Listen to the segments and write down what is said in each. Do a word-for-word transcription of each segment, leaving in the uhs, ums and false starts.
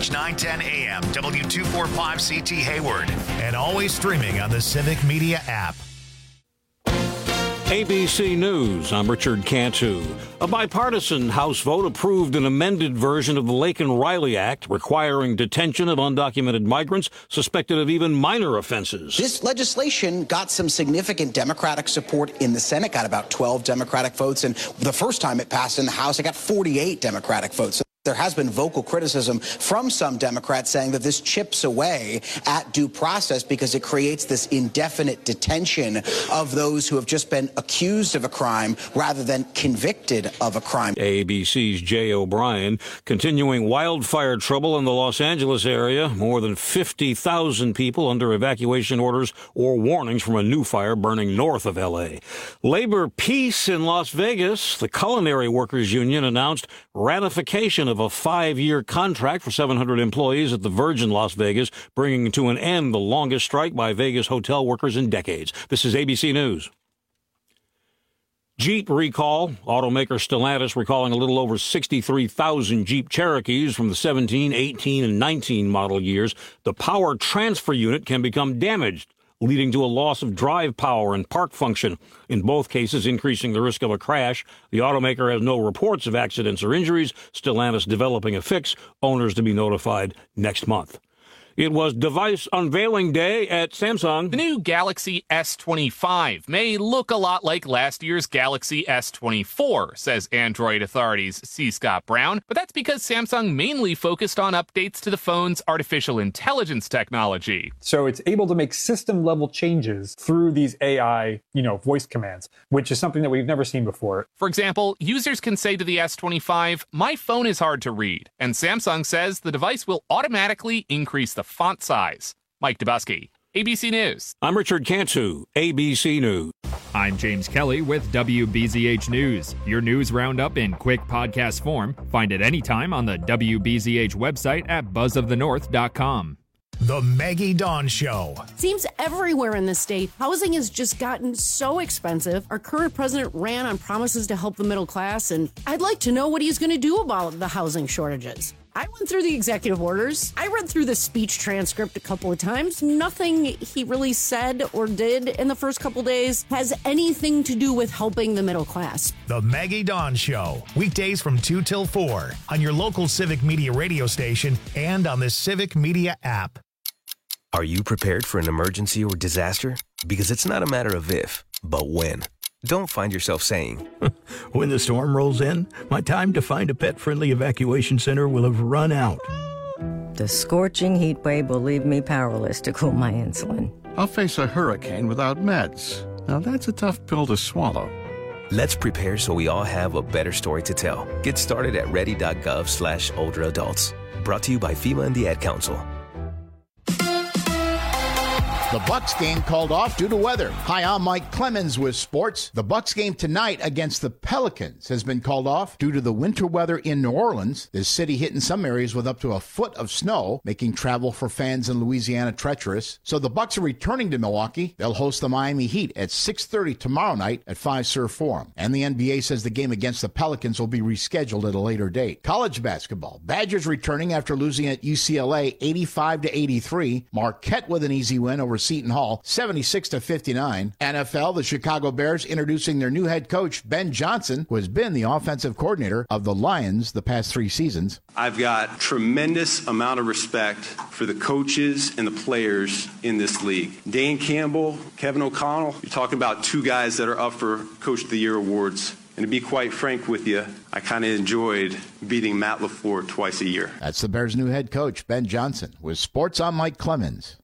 News nine ten A M, W two forty-five C T Hayward, and always streaming on the Civic Media app. A B C News, I'm Richard Cantu. A bipartisan House vote approved an amended version of the Laken-Riley Act requiring detention of undocumented migrants suspected of even minor offenses. This legislation got some significant Democratic support in the Senate, got about twelve Democratic votes, and the first time it passed in the House, it got forty-eight Democratic votes. There has been vocal criticism from some Democrats saying that this chips away at due process because it creates this indefinite detention of those who have just been accused of a crime rather than convicted of a crime. A B C's Jay O'Brien. Continuing wildfire trouble in the Los Angeles area. More than fifty thousand people under evacuation orders or warnings from a new fire burning north of L A. Labor peace in Las Vegas. The Culinary Workers Union announced ratification of of a five-year contract for seven hundred employees at the Virgin Las Vegas, bringing to an end the longest strike by Vegas hotel workers in decades. This is A B C News. Jeep recall. Automaker Stellantis recalling a little over sixty-three thousand Jeep Cherokees from the seventeen, eighteen, and nineteen model years. The power transfer unit can become damaged, leading to a loss of drive power and park function, in both cases increasing the risk of a crash. The automaker has no reports of accidents or injuries. Stellantis developing a fix. Owners to be notified next month. It was device unveiling day at Samsung. The new Galaxy S twenty-five may look a lot like last year's Galaxy S twenty-four, says Android Authority's C. Scott Brown, but that's because Samsung mainly focused on updates to the phone's artificial intelligence technology. So it's able to make system-level changes through these A I, you know, voice commands, which is something that we've never seen before. For example, users can say to the S twenty-five, "My phone is hard to read," and Samsung says the device will automatically increase the font size. Mike Dubusky, A B C News. I'm Richard Cantu, A B C News. I'm James Kelly with W B Z H News. Your news roundup in quick podcast form. Find it anytime on the W B Z H website at buzz of the north dot com. The Maggie Dawn Show. Seems everywhere in the state, housing has just gotten so expensive. Our current president ran on promises to help the middle class, and I'd like to know what he's going to do about the housing shortages. I went through the executive orders. I read through the speech transcript a couple of times. Nothing he really said or did in the first couple days has anything to do with helping the middle class. The Maggie Dawn Show. Weekdays from two till four on your local Civic Media radio station and on the Civic Media app. Are you prepared for an emergency or disaster? Because it's not a matter of if, but when. Don't find yourself saying, when the storm rolls in, my time to find a pet-friendly evacuation center will have run out. The scorching heat wave will leave me powerless to cool my insulin. I'll face a hurricane without meds. Now that's a tough pill to swallow. Let's prepare so we all have a better story to tell. Get started at ready.gov slash older adults. Brought to you by FEMA and the Ad Council. The Bucs game called off due to weather. Hi, I'm Mike Clemens with sports. The Bucs game tonight against the Pelicans has been called off due to the winter weather in New Orleans. The city hit in some areas with up to a foot of snow, making travel for fans in Louisiana treacherous. So the Bucs are returning to Milwaukee. They'll host the Miami Heat at six thirty tomorrow night at Fiserv Forum. And the N B A says the game against the Pelicans will be rescheduled at a later date. College basketball. Badgers returning after losing at U C L A eighty-five to eighty-three. Marquette with an easy win over Seton Hall, seventy-six to fifty-nine. N F L, the Chicago Bears introducing their new head coach, Ben Johnson, who has been the offensive coordinator of the Lions the past three seasons. I've got tremendous amount of respect for the coaches and the players in this league. Dan Campbell, Kevin O'Connell, you're talking about two guys that are up for Coach of the Year awards. And to be quite frank with you, I kind of enjoyed beating Matt LaFleur twice a year. That's the Bears' new head coach, Ben Johnson. With Sports, I'm Mike Clemens.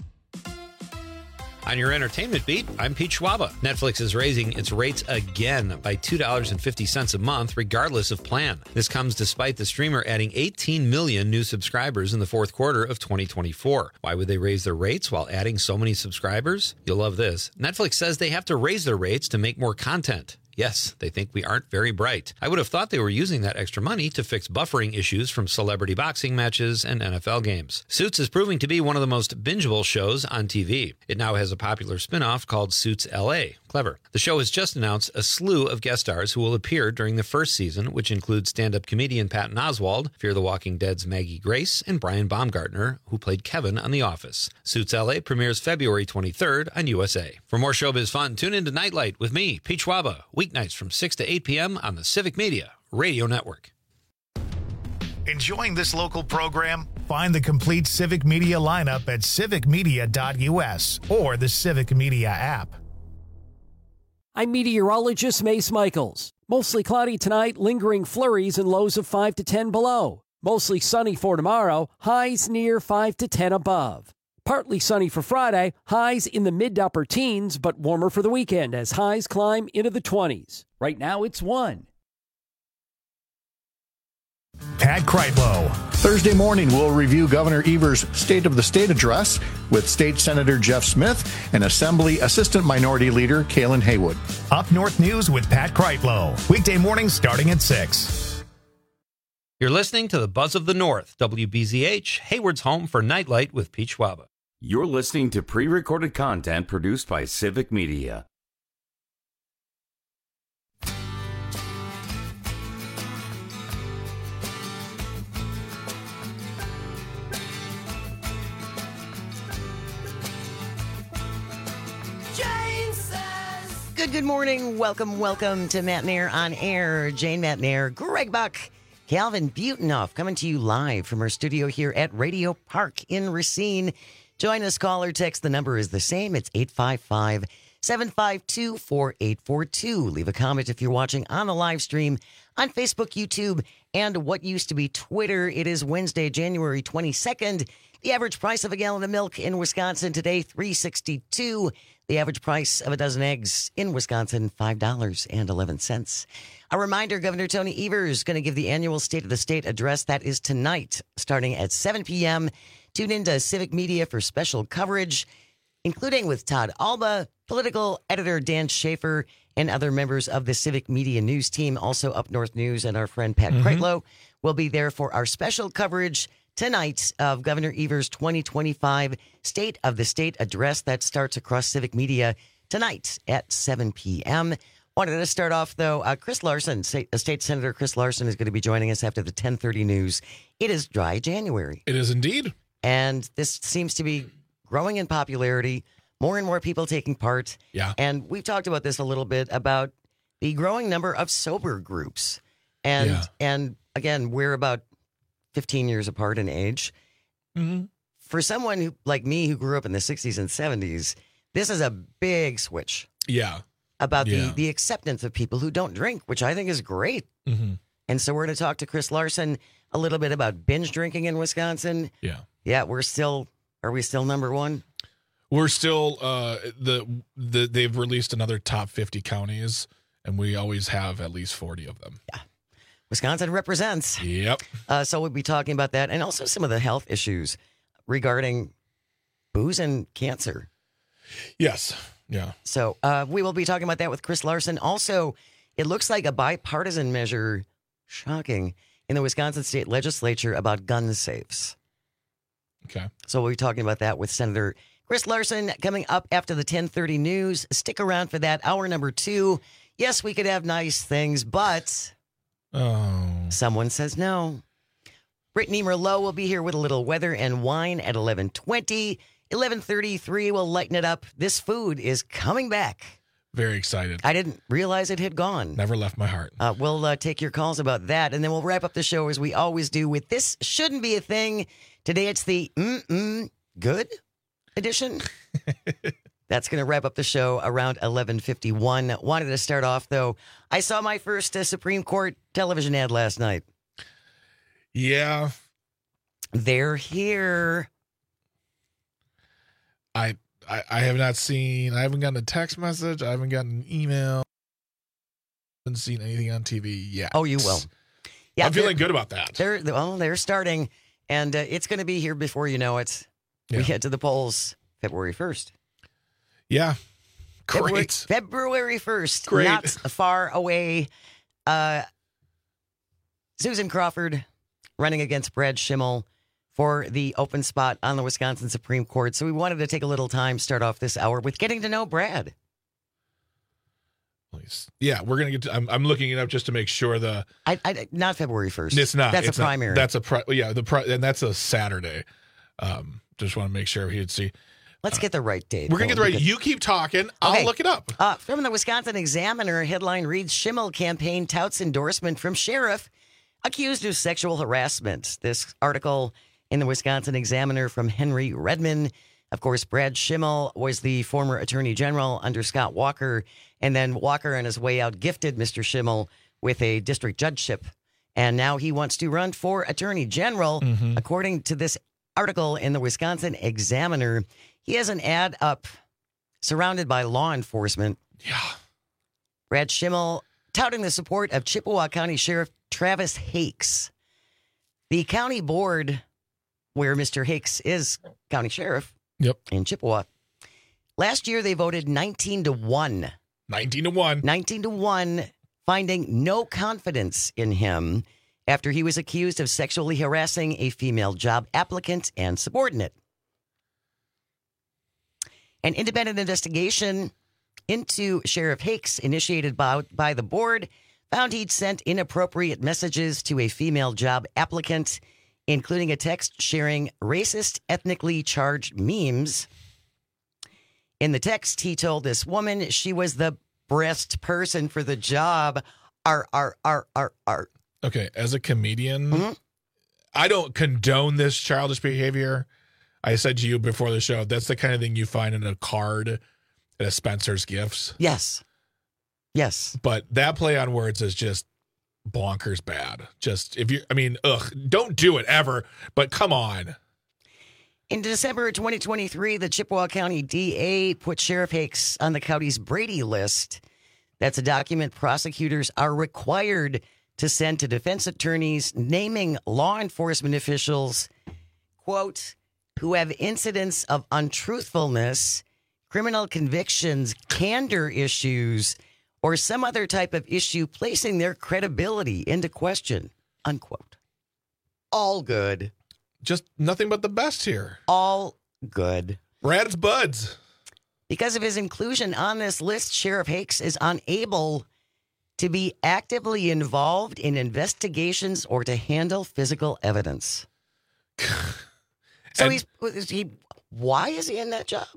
On your entertainment beat, I'm Pete Schwaba. Netflix is raising its rates again by two dollars and fifty cents a month, regardless of plan. This comes despite the streamer adding eighteen million new subscribers in the fourth quarter of twenty twenty-four. Why would they raise their rates while adding so many subscribers? You'll love this. Netflix says they have to raise their rates to make more content. Yes, they think we aren't very bright. I would have thought they were using that extra money to fix buffering issues from celebrity boxing matches and N F L games. Suits is proving to be one of the most bingeable shows on T V. It now has a popular spin-off called Suits L A. Clever. The show has just announced a slew of guest stars who will appear during the first season, which includes stand-up comedian Patton Oswalt, Fear the Walking Dead's Maggie Grace, and Brian Baumgartner, who played Kevin on The Office. Suits L A premieres February twenty-third on U S A. For more showbiz fun, tune in to Nightlight with me, Pete Schwaba, weeknights from six to eight p.m. on the Civic Media Radio Network. Enjoying this local program? Find the complete Civic Media lineup at civic media dot u s or the Civic Media app. I'm meteorologist Mace Michaels. Mostly cloudy tonight, lingering flurries and lows of five to ten below. Mostly sunny for tomorrow, highs near five to ten above. Partly sunny for Friday, highs in the mid to upper teens, but warmer for the weekend as highs climb into the twenties. Right now it's one. Pat Kreitlow. Thursday morning, we'll review Governor Evers' State of the State address with State Senator Jeff Smith and Assembly Assistant Minority Leader Kaylin Haywood. Up North News with Pat Kreitlow. Weekday mornings starting at six. You're listening to the Buzz of the North, W B Z H, Hayward's home for Nightlight with Pete Schwaba. You're listening to pre-recorded content produced by Civic Media. Good, good morning. Welcome, welcome to Matt Nair on Air. Jane Matt Nair, Greg Buck, Calvin Butenoff coming to you live from our studio here at Radio Park in Racine. Join us, call or text. The number is the same. It's eight five five, seven five two, four eight four two. Leave a comment if you're watching on the live stream on Facebook, YouTube, and what used to be Twitter. It is Wednesday, January twenty-second. The average price of a gallon of milk in Wisconsin today, three dollars and sixty-two cents. The average price of a dozen eggs in Wisconsin, five dollars and eleven cents. A reminder, Governor Tony Evers is going to give the annual State of the State address. That is tonight, starting at seven p.m. Tune into Civic Media for special coverage, including with Todd Alba, political editor Dan Schaefer, and other members of the Civic Media News team. Also, Up North News and our friend Pat mm-hmm. Kreitlow will be there for our special coverage tonight of Governor Evers' twenty twenty-five State of the State address. That starts across Civic Media tonight at seven p.m. Wanted to start off, though, uh, Chris Larson, State, uh, State Senator Chris Larson is going to be joining us after the ten thirty news. It is dry January. It is indeed. And this seems to be growing in popularity, more and more people taking part. Yeah. And we've talked about this a little bit about the growing number of sober groups. And, yeah. and again, we're about fifteen years apart in age. Mm-hmm. For someone who, like me, who grew up in the sixties and seventies, this is a big switch. Yeah. About yeah. the, the acceptance of people who don't drink, which I think is great. Mm-hmm. And so we're going to talk to Chris Larson a little bit about binge drinking in Wisconsin. Yeah. Yeah, we're still, are we still number one? We're still, uh, the, the they've released another top fifty counties, and we always have at least forty of them. Yeah. Wisconsin represents. Yep. Uh, so we'll be talking about that and also some of the health issues regarding booze and cancer. Yes. Yeah. So uh, we will be talking about that with Chris Larson. Also, it looks like a bipartisan measure, shocking, in the Wisconsin State Legislature about gun safes. Okay. So we'll be talking about that with Senator Chris Larson coming up after the ten thirty news. Stick around for that. Hour number two. Yes, we could have nice things, but oh. someone says no. Brittany Merlot will be here with a little weather and wine at eleven twenty. eleven thirty-three will lighten it up. This food is coming back. Very excited. I didn't realize it had gone. Never left my heart. Uh, we'll uh, take your calls about that, and then we'll wrap up the show as we always do with This Shouldn't Be a Thing. Today it's the mm-mm good edition. That's going to wrap up the show around eleven fifty-one. Wanted to start off, though. I saw my first uh, Supreme Court television ad last night. Yeah. They're here. I, I I have not seen, I haven't gotten a text message. I haven't gotten an email. I haven't seen anything on T V yet. Oh, you will. Yeah, I'm feeling good about that. They're, well, they're starting, and uh, it's going to be here before you know it. Yeah. We head to the polls February first. Yeah. Great. February, February first. Great. Not far away. Uh, Susan Crawford running against Brad Schimmel for the open spot on the Wisconsin Supreme Court. So we wanted to take a little time, start off this hour with getting to know Brad. Yeah, we're gonna get. To, I'm, I'm looking it up just to make sure the. I, I not February first. It's not. That's it's a primary. Not, that's a pri- yeah. The pri- and that's a Saturday. Um, just want to make sure he'd see. Let's uh, get the right date. We're gonna get the right. Because, you keep talking. I'll okay. look it up. Uh, from the Wisconsin Examiner, headline reads: Schimmel campaign touts endorsement from sheriff accused of sexual harassment. This article in the Wisconsin Examiner from Henry Redman. Of course, Brad Schimmel was the former attorney general under Scott Walker. And then Walker, on his way out, gifted Mister Schimmel with a district judgeship. And now he wants to run for attorney general. Mm-hmm. According to this article in the Wisconsin Examiner, he has an ad up surrounded by law enforcement. Yeah. Brad Schimmel touting the support of Chippewa County Sheriff Travis Hakes. The county board, where Mister Hakes is county sheriff yep. in Chippewa, last year they voted nineteen to one. nineteen to one. nineteen to one, finding no confidence in him after he was accused of sexually harassing a female job applicant and subordinate. An independent investigation into Sheriff Hakes, initiated by, by the board, found he'd sent inappropriate messages to a female job applicant, including a text sharing racist, ethnically charged memes. In the text, he told this woman she was the best person for the job. R, R, R, R, R. Okay, as a comedian, mm-hmm. I don't condone this childish behavior. I said to you before the show, that's the kind of thing you find in a card at a Spencer's Gifts. Yes. Yes. But that play on words is just bonkers bad. Just, if you, I mean, ugh, don't do it ever, but come on. In December twenty twenty-three, the Chippewa County D A put Sheriff Hakes on the county's Brady list. That's a document prosecutors are required to send to defense attorneys, naming law enforcement officials, quote, who have incidents of untruthfulness, criminal convictions, candor issues, or some other type of issue placing their credibility into question, unquote. All good. Just nothing but the best here. All good. Brad's buds. Because of his inclusion on this list, Sheriff Hakes is unable to be actively involved in investigations or to handle physical evidence. So he's is he. Why is he in that job?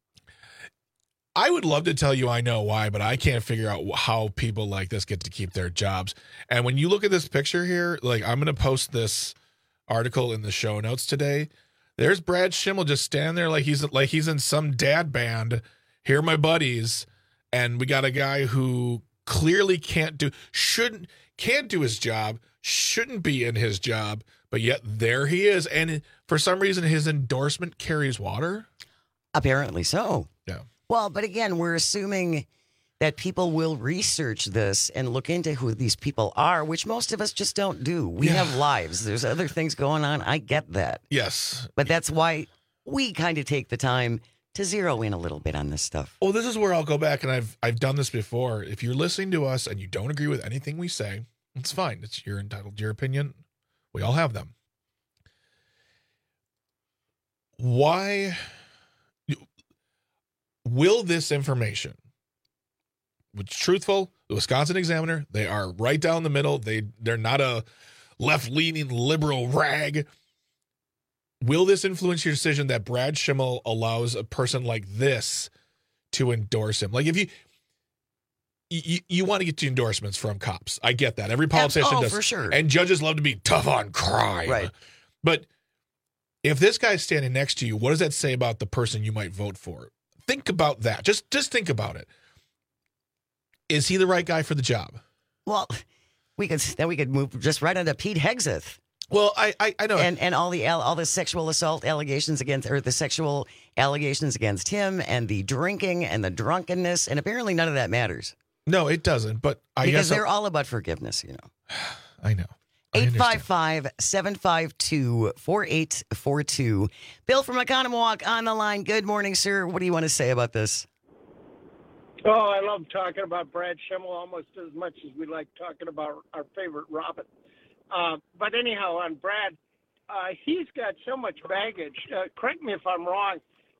I would love to tell you I know why, but I can't figure out how people like this get to keep their jobs. And when you look at this picture here, like I'm going to post this article in the show notes today. There's Brad Schimmel just standing there like he's like he's in some dad band. Here are my buddies, and we got a guy who clearly can't do shouldn't can't do his job, shouldn't be in his job, but yet there he is, and for some reason his endorsement carries water. Apparently so. Yeah. Well, but again, we're assuming that people will research this and look into who these people are, which most of us just don't do. We Yeah. have lives. There's other things going on. I get that. Yes. But that's why we kind of take the time to zero in a little bit on this stuff. Well, this is where I'll go back, and I've I've done this before. If you're listening to us and you don't agree with anything we say, it's fine. It's you're entitled to your opinion. We all have them. Why will this information, which is truthful, the Wisconsin Examiner, they are right down the middle. They they're not a left-leaning liberal rag. Will this influence your decision that Brad Schimmel allows a person like this to endorse him? Like if you you, you want to get the endorsements from cops. I get that. Every politician oh, does. for sure. And judges love to be tough on crime. Right. But if this guy's standing next to you, what does that say about the person you might vote for? Think about that. Just just think about it. Is he the right guy for the job? Well, we could then we could move just right into Pete Hegseth. Well, I I, I know, and and all the all the sexual assault allegations against, or the sexual allegations against him, and the drinking and the drunkenness, and apparently none of that matters. No, it doesn't. But I because guess they're all about forgiveness, you know. I know. eight five five, seven five two, four eight four two. Bill from Economowalk on the line. Good morning, sir. What do you want to say about this? Oh, I love talking about Brad Schimmel almost as much as we like talking about our favorite Robin. Uh, but anyhow, on Brad, uh, he's got so much baggage. Uh, correct me if I'm wrong.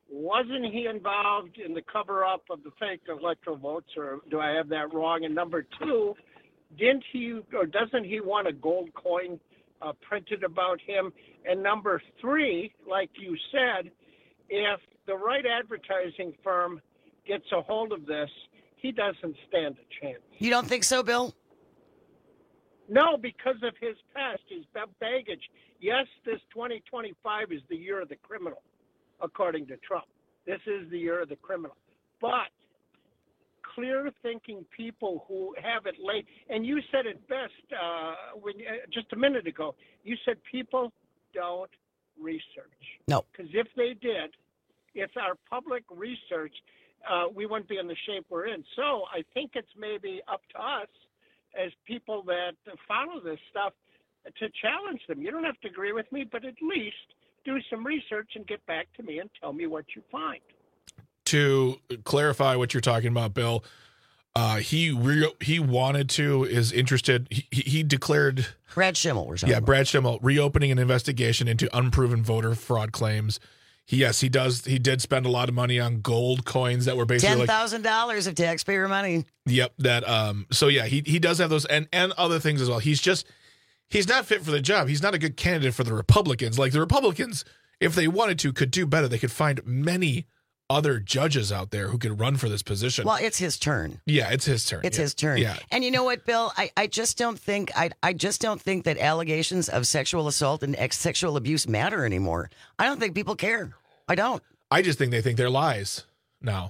wasn't he involved in the cover-up of the fake electoral votes, or do I have that wrong? And number two, didn't he, or doesn't he want a gold coin uh, printed about him? And number three, like you said, if the right advertising firm gets a hold of this, he doesn't stand a chance. You don't think so, Bill? No, because of his past, his baggage. Yes, this twenty twenty-five is the year of the criminal, according to Trump. This is the year of the criminal. But clear-thinking people who have it late, and you said it best uh, when uh, just a minute ago. You said people don't research. No. Because if they did, if our public research, uh, we wouldn't be in the shape we're in. So I think it's maybe up to us as people that follow this stuff to challenge them. You don't have to agree with me, but at least do some research and get back to me and tell me what you find. To clarify what you're talking about, Bill, uh, he re- he wanted to, is interested. He, he declared Brad Schimmel. We're talking yeah, about. Brad Schimmel reopening an investigation into unproven voter fraud claims. He, yes, he does. He did spend a lot of money on gold coins that were basically ten thousand dollars of taxpayer money. Yep. That. Um. So yeah, he he does have those and and other things as well. He's just he's not fit for the job. He's not a good candidate for the Republicans. Like the Republicans, if they wanted to, could do better. They could find many other judges out there who could run for this position. Well, it's his turn. Yeah, it's his turn. It's yeah. his turn. Yeah. And you know what, Bill? I, I just don't think I I just don't think that allegations of sexual assault and ex- sexual abuse matter anymore. I don't think people care. I don't. I just think they think they're lies now.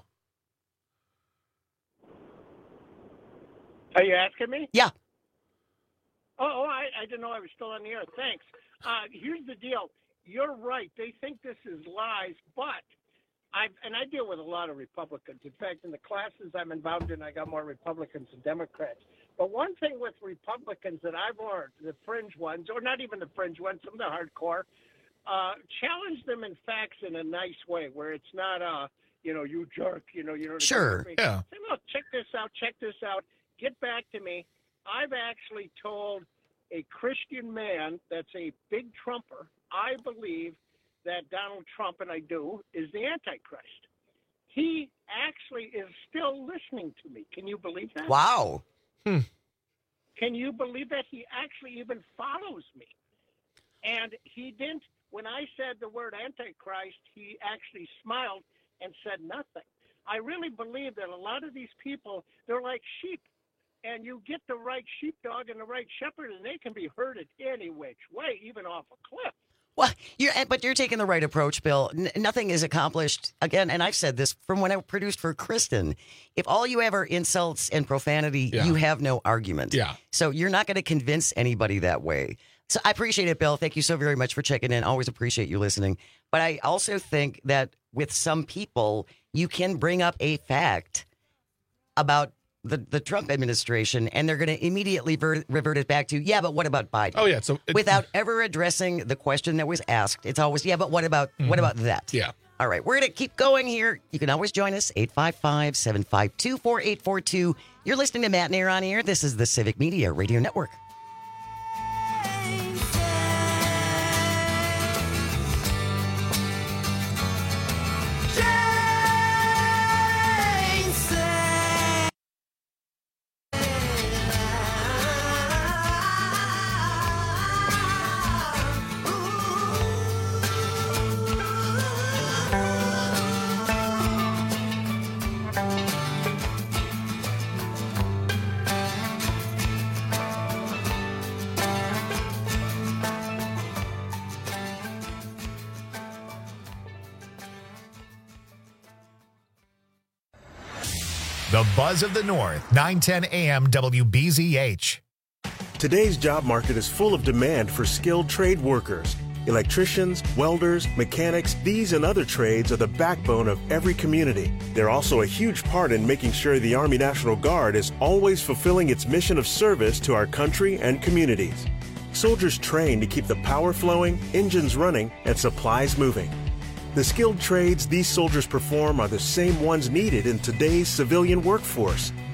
Are you asking me? Yeah. Oh, oh I, I didn't know I was still on the air. Thanks. Uh, here's the deal. You're right. They think this is lies, but I and I deal with a lot of Republicans. In fact, in the classes I'm involved in, I got more Republicans than Democrats. But one thing with Republicans that I've learned, the fringe ones, or not even the fringe ones, some of the hardcore, uh, challenge them in facts in a nice way, where it's not, uh, you know, you jerk, you know, you know. Sure. Yeah. Say, look, check this out, check this out. Get back to me. I've actually told a Christian man that's a big Trumper, I believe that Donald Trump, and I do, is the Antichrist. He actually is still listening to me. Can you believe that? Wow. Hmm. Can you believe that? He actually even follows me. And he didn't, when I said the word Antichrist, he actually smiled and said nothing. I really believe that a lot of these people, they're like sheep. And you get the right sheepdog and the right shepherd, and they can be herded any which way, even off a cliff. Well, you're, but you're taking the right approach, Bill. N- nothing is accomplished, again, and I've said this from when I produced for Kristen. If all you have are insults and profanity, Yeah. you have no argument. Yeah. So you're not going to convince anybody that way. So I appreciate it, Bill. Thank you so very much for checking in. Always appreciate you listening. But I also think that with some people, you can bring up a fact about the, the Trump administration, and they're going to immediately ver- revert it back to, yeah, but what about Biden? Oh yeah. So it, Without ever addressing the question that was asked. It's always, yeah, but what about Mm-hmm. what about that? Yeah. All right, we're going to keep going here. You can always join us, eight five five, seven five two, four eight four two. You're listening to Matt and Air on Air. This is the Civic Media Radio Network. The Buzz of the North, nine ten A M W B Z H. Today's job market is full of demand for skilled trade workers. Electricians, welders, mechanics, these and other trades are the backbone of every community. They're also a huge part in making sure the Army National Guard is always fulfilling its mission of service to our country and communities. Soldiers train to keep the power flowing, engines running, and supplies moving. The skilled trades these soldiers perform are the same ones needed in today's civilian workforce.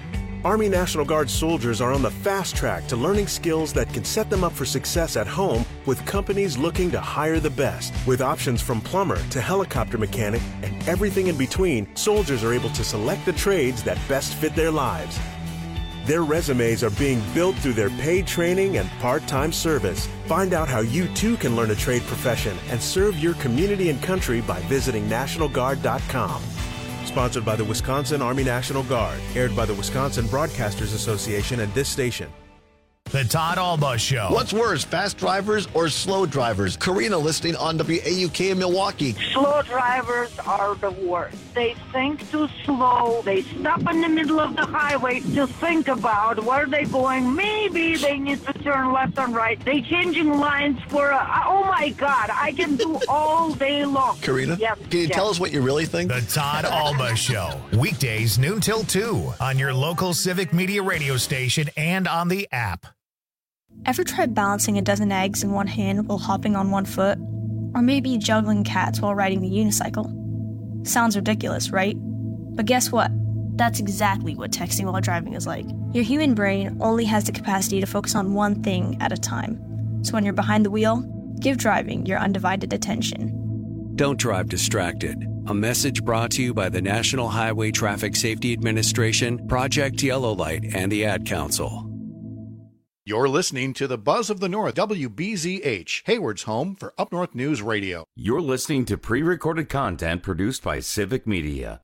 Army National Guard soldiers are on the fast track to learning skills that can set them up for success at home with companies looking to hire the best. With options from plumber to helicopter mechanic and everything in between, soldiers are able to select the trades that best fit their lives. Their resumes are being built through their paid training and part-time service. Find out how you too can learn a trade profession and serve your community and country by visiting National Guard dot com. Sponsored by the Wisconsin Army National Guard. Aired by the Wisconsin Broadcasters Association and this station. The Todd Alba Show. What's worse, fast drivers or slow drivers? Karina listening on W A U K in Milwaukee. Slow drivers are the worst. They think too slow. They stop in the middle of the highway to think about where they're going. Maybe they need to turn left and right. They changing lines for, a, oh my God, I can do all day long. Karina, yes, can you yes. tell us what you really think? The Todd Alba Show. Weekdays noon till two on your local Civic Media radio station and on the app. Ever tried balancing a dozen eggs in one hand while hopping on one foot? Or maybe juggling cats while riding the unicycle? Sounds ridiculous, right? But guess what? That's exactly what texting while driving is like. Your human brain only has the capacity to focus on one thing at a time. So when you're behind the wheel, give driving your undivided attention. Don't drive distracted. A message brought to you by the National Highway Traffic Safety Administration, Project Yellow Light, and the Ad Council. You're listening to the Buzz of the North, W B Z H, Hayward's home for Up North News Radio. You're listening to pre-recorded content produced by Civic Media.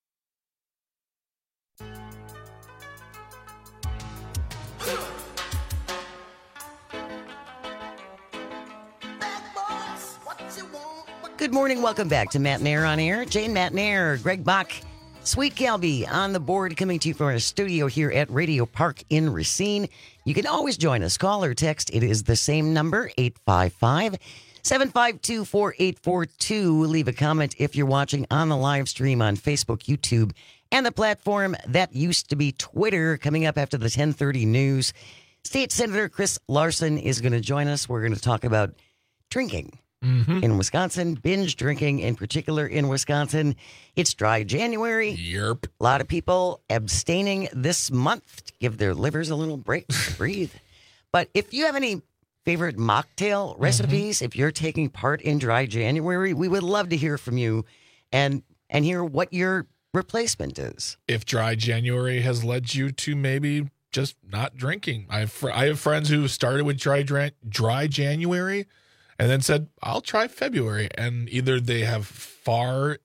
Good morning. Welcome back to Matt Nair on Air. Jane Matt Nair, Greg Bach, Sweet Galby on the board, coming to you from our studio here at Radio Park in Racine. You can always join us. Call or text. It is the same number, eight five five, seven five two, four eight four two. Leave a comment if you're watching on the live stream on Facebook, YouTube, and the platform that used to be Twitter. Coming up after the ten thirty news, State Senator Chris Larson is going to join us. We're going to talk about drinking. Mm-hmm. In Wisconsin, binge drinking in particular in Wisconsin. It's dry January. Yep. A lot of people abstaining this month to give their livers a little break to breathe. But if you have any favorite mocktail recipes, mm-hmm. if you're taking part in dry January, we would love to hear from you and and hear what your replacement is. If dry January has led you to maybe just not drinking. I have, fr- I have friends who started with dry dry, dry January and then said, I'll try February. And either they have far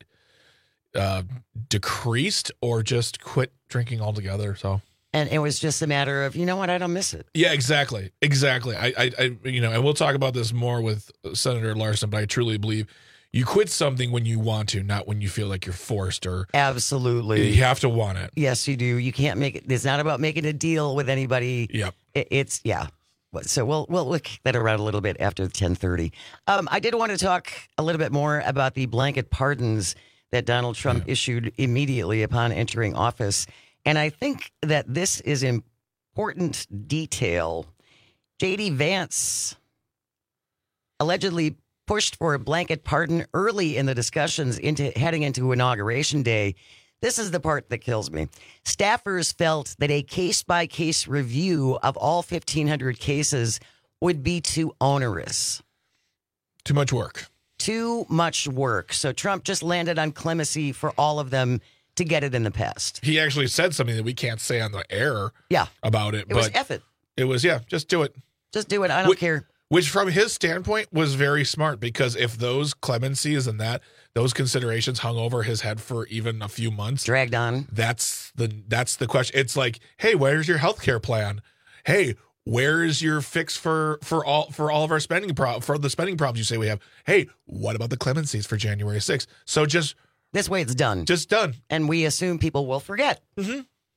uh, decreased or just quit drinking altogether. So, and it was just a matter of, you know what, I don't miss it. Yeah, exactly. Exactly. I, I, I, you know, and we'll talk about this more with Senator Larson, but I truly believe you quit something when you want to, not when you feel like you're forced or. Absolutely. You have to want it. Yes, you do. You can't make it. It's not about making a deal with anybody. Yep. It, it's, yeah. So we'll we'll look that around a little bit after ten thirty. Um, I did want to talk a little bit more about the blanket pardons that Donald Trump yeah. issued immediately upon entering office. And I think that this is important detail. J D Vance allegedly pushed for a blanket pardon early in the discussions into heading into Inauguration Day. This is the part that kills me. Staffers felt that a case-by-case review of all fifteen hundred cases would be too onerous. Too much work. Too much work. So Trump just landed on clemency for all of them to get it in the past. He actually said something that we can't say on the air yeah. about it. It but was F it. It was, yeah, just do it. Just do it. I don't which, care. Which from his standpoint was very smart, because if those clemencies and that those considerations hung over his head for even a few months, dragged on, that's the that's the question. It's like, hey, where's your health care plan? Hey, where is your fix for for all for all of our spending pro- for the spending problems you say we have? Hey, what about the clemencies for January sixth? So just this way it's done. Just done. And we assume people will forget. Mm-hmm.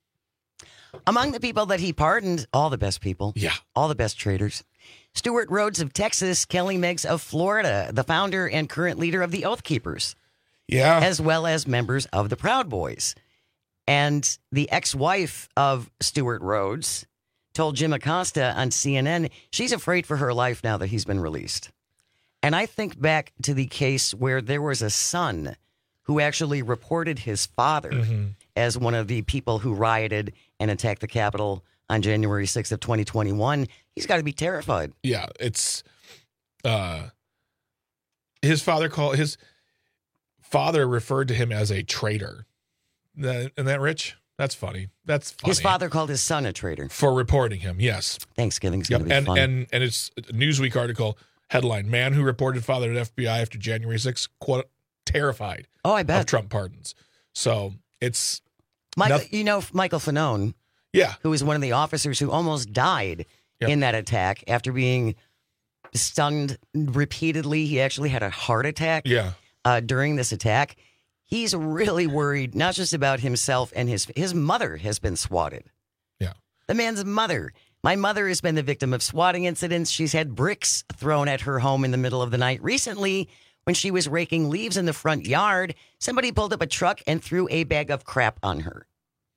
Among the people that he pardoned, all the best people. Yeah. All the best traders. Stuart Rhodes of Texas, Kelly Meggs of Florida, the founder and current leader of the Oath Keepers. Yeah. As well as members of the Proud Boys. And the ex-wife of Stuart Rhodes told Jim Acosta on C N N she's afraid for her life now that he's been released. And I think back to the case where there was a son who actually reported his father Mm-hmm. as one of the people who rioted and attacked the Capitol on January sixth of twenty twenty-one. He's got to be terrified. Yeah, it's uh, his father called his father referred to him as a traitor. That, isn't that Rich? That's funny. That's funny. His father called his son a traitor for reporting him. Yes, Thanksgiving's yep. going to be and, fun. And and it's a Newsweek article headline: Man who reported father to F B I after January sixth, quote, terrified. Oh, I bet of Trump pardons. So it's Michael. noth- you know Michael Fanone. Yeah, who was one of the officers who almost died Yep. in that attack after being stunned repeatedly. He actually had a heart attack. Yeah. Uh, during this attack. He's really worried, not just about himself and his his mother has been swatted. Yeah. The man's mother. My mother has been the victim of swatting incidents. She's had bricks thrown at her home in the middle of the night. Recently, when she was raking leaves in the front yard, somebody pulled up a truck and threw a bag of crap on her.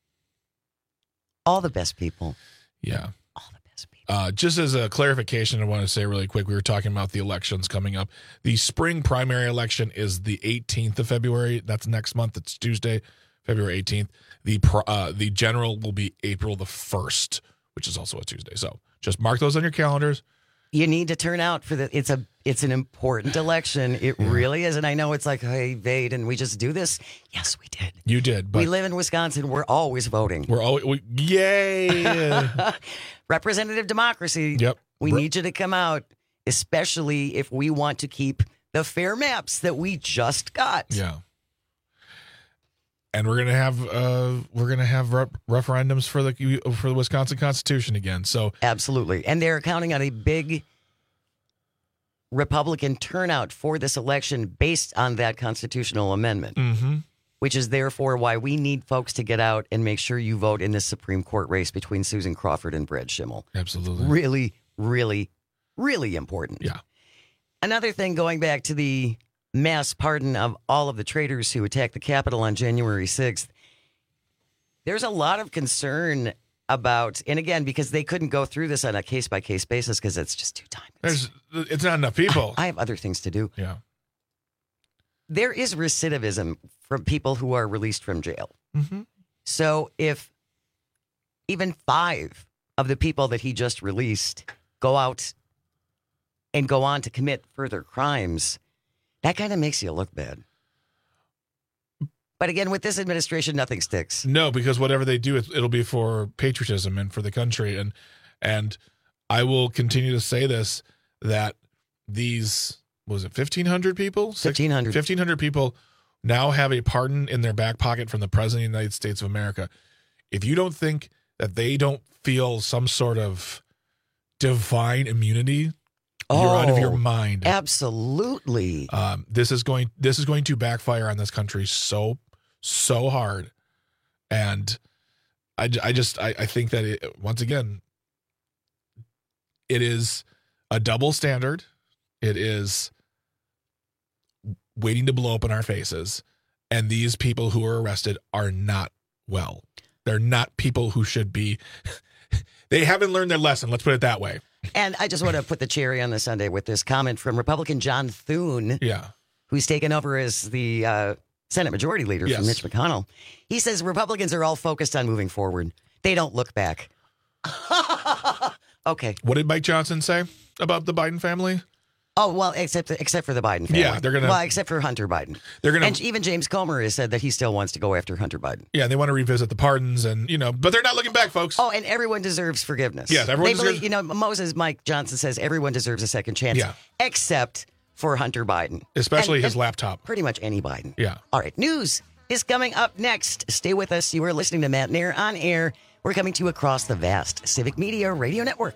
All the best people. Yeah. Uh, just as a clarification, I want to say really quick, we were talking about the elections coming up. The spring primary election is the eighteenth of February. That's next month. It's Tuesday, February eighteenth. The pro- uh, the general will be April the first, which is also a Tuesday. So just mark those on your calendars. You need to turn out for the. It's a. It's an important election. It yeah. really is. And I know it's like, hey, Vade, and we just do this. Yes, we did. You did. But we live in Wisconsin. We're always voting. We're always. We, yay. Representative democracy. Yep. We need you to come out, especially if we want to keep the fair maps that we just got. Yeah. And we're gonna have uh, we're gonna have rep- referendums for the for the Wisconsin Constitution again. So absolutely, and they're counting on a big Republican turnout for this election based on that constitutional amendment, mm-hmm. which is therefore why we need folks to get out and make sure you vote in this Supreme Court race between Susan Crawford and Brad Schimmel. Absolutely, really, really, really important. Yeah. Another thing, going back to the mass pardon of all of the traitors who attacked the Capitol on January sixth. There's a lot of concern about, and again, because they couldn't go through this on a case-by-case basis because it's just too time. There's, it's not enough people. I have other things to do. Yeah. There is recidivism from people who are released from jail. Mm-hmm. So if even five of the people that he just released go out and go on to commit further crimes, that kind of makes you look bad. But again, with this administration, nothing sticks. No, because whatever they do, it'll be for patriotism and for the country. And and I will continue to say this, that these, what was it, fifteen hundred people? fifteen hundred. fifteen hundred people now have a pardon in their back pocket from the President of the United States of America. If you don't think that they don't feel some sort of divine immunity, Oh, you're out of your mind. Absolutely. Um, this is going. This is going to backfire on this country so, so hard, and I, I just I, I think that it, once again, it is a double standard. It is waiting to blow up in our faces, and these people who are arrested are not well. They're not people who should be. They haven't learned their lesson. Let's put it that way. And I just want to put the cherry on the sundae with this comment from Republican John Thune, yeah, who's taken over as the uh, Senate Majority Leader yes. from Mitch McConnell. He says Republicans are all focused on moving forward. They don't look back. Okay. What did Mike Johnson say about the Biden family? Oh, well, except except for the Biden family. Yeah, they're gonna. Well, except for Hunter Biden. They're gonna. And even James Comer has said that he still wants to go after Hunter Biden. Yeah, they want to revisit the pardons, and you know, but they're not looking back, folks. Oh, and everyone deserves forgiveness. Yes, everyone they deserves. Believe, you know, Moses Mike Johnson says everyone deserves a second chance. Yeah. Except for Hunter Biden, especially and, his and laptop. Pretty much any Biden. Yeah. All right, news is coming up next. Stay with us. You are listening to Matt Nair on air. We're coming to you across the vast Civic Media Radio Network.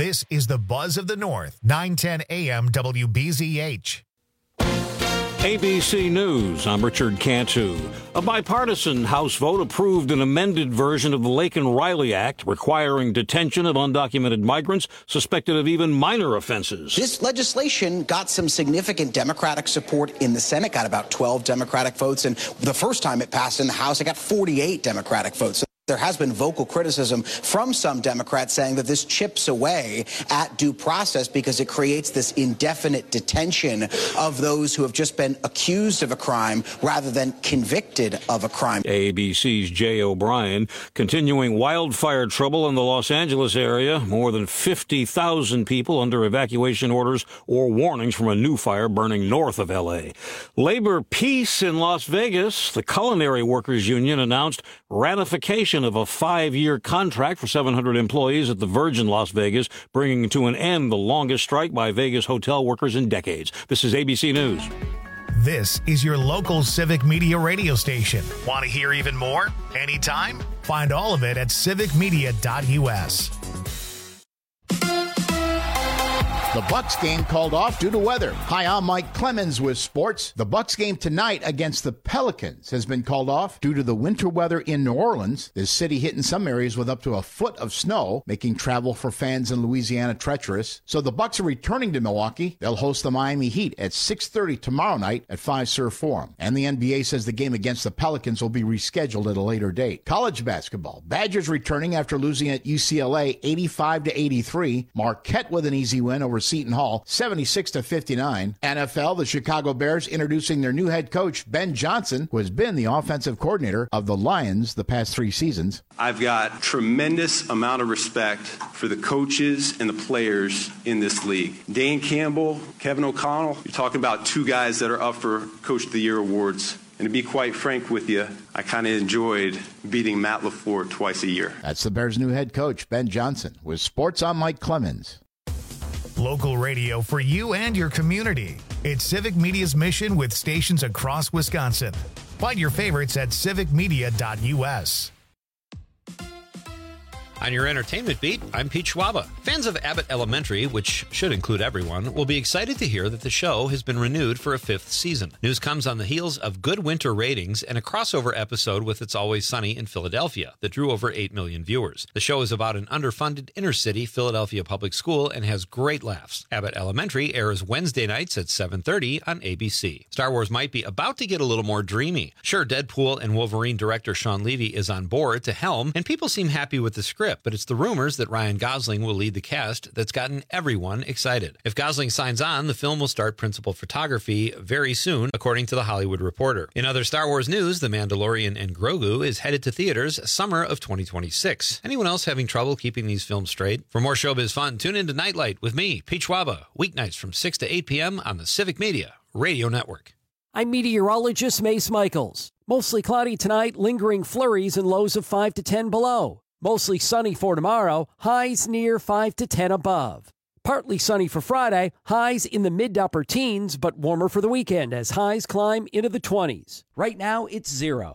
This is the Buzz of the North, nine ten A M W B Z H. A B C News, I'm Richard Cantu. A bipartisan House vote approved an amended version of the Laken-Riley Act requiring detention of undocumented migrants suspected of even minor offenses. This legislation got some significant Democratic support in the Senate, got about twelve Democratic votes, and the first time it passed in the House, it got forty-eight Democratic votes. There has been vocal criticism from some Democrats saying that this chips away at due process because it creates this indefinite detention of those who have just been accused of a crime rather than convicted of a crime. A B C's Jay O'Brien, continuing wildfire trouble in the Los Angeles area. More than fifty thousand people under evacuation orders or warnings from a new fire burning north of L A. Labor peace in Las Vegas. The Culinary Workers Union announced ratification of a five-year contract for seven hundred employees at the Virgin Las Vegas, bringing to an end the longest strike by Vegas hotel workers in decades. This is A B C News. This is your local Civic Media radio station. Want to hear even more? Anytime? Find all of it at civic media dot U S. The Bucs game called off due to weather. Hi, I'm Mike Clemens with sports. The Bucs game tonight against the Pelicans has been called off due to the winter weather in New Orleans. The city hit in some areas with up to a foot of snow, making travel for fans in Louisiana treacherous. So the Bucs are returning to Milwaukee. They'll host the Miami Heat at six thirty tomorrow night at Fiserv Forum. And the N B A says the game against the Pelicans will be rescheduled at a later date. College basketball. Badgers returning after losing at U C L A eighty-five to eighty-three. Marquette with an easy win over Seton Hall, seventy-six to fifty-nine. N F L, the Chicago Bears introducing their new head coach, Ben Johnson, who has been the offensive coordinator of the Lions the past three seasons. I've got tremendous amount of respect for the coaches and the players in this league. Dan Campbell, Kevin O'Connell, you're talking about two guys that are up for Coach of the Year awards. And to be quite frank with you, I kind of enjoyed beating Matt LaFleur twice a year. That's the Bears' new head coach, Ben Johnson. With sports, I'm Mike Clemens. Local radio for you and your community. It's Civic Media's mission with stations across Wisconsin. Find your favorites at civic media dot U S. On your entertainment beat, I'm Pete Schwaba. Fans of Abbott Elementary, which should include everyone, will be excited to hear that the show has been renewed for a fifth season. News comes on the heels of good winter ratings and a crossover episode with It's Always Sunny in Philadelphia that drew over eight million viewers. The show is about an underfunded inner-city Philadelphia public school and has great laughs. Abbott Elementary airs Wednesday nights at seven thirty on A B C. Star Wars might be about to get a little more dreamy. Sure, Deadpool and Wolverine director Sean Levy is on board to helm, and people seem happy with the script, but it's the rumors that Ryan Gosling will lead the cast that's gotten everyone excited. If Gosling signs on, the film will start principal photography very soon, according to The Hollywood Reporter. In other Star Wars news, The Mandalorian and Grogu is headed to theaters summer of twenty twenty-six. Anyone else having trouble keeping these films straight? For more showbiz fun, tune into Nightlight with me, Pete Schwaba, weeknights from six to eight p.m. on the Civic Media Radio Network. I'm meteorologist Mace Michaels. Mostly cloudy tonight, lingering flurries and lows of five to ten below. Mostly sunny for tomorrow, highs near five to ten above. Partly sunny for Friday, highs in the mid to upper teens, but warmer for the weekend as highs climb into the twenties. Right now, it's zero.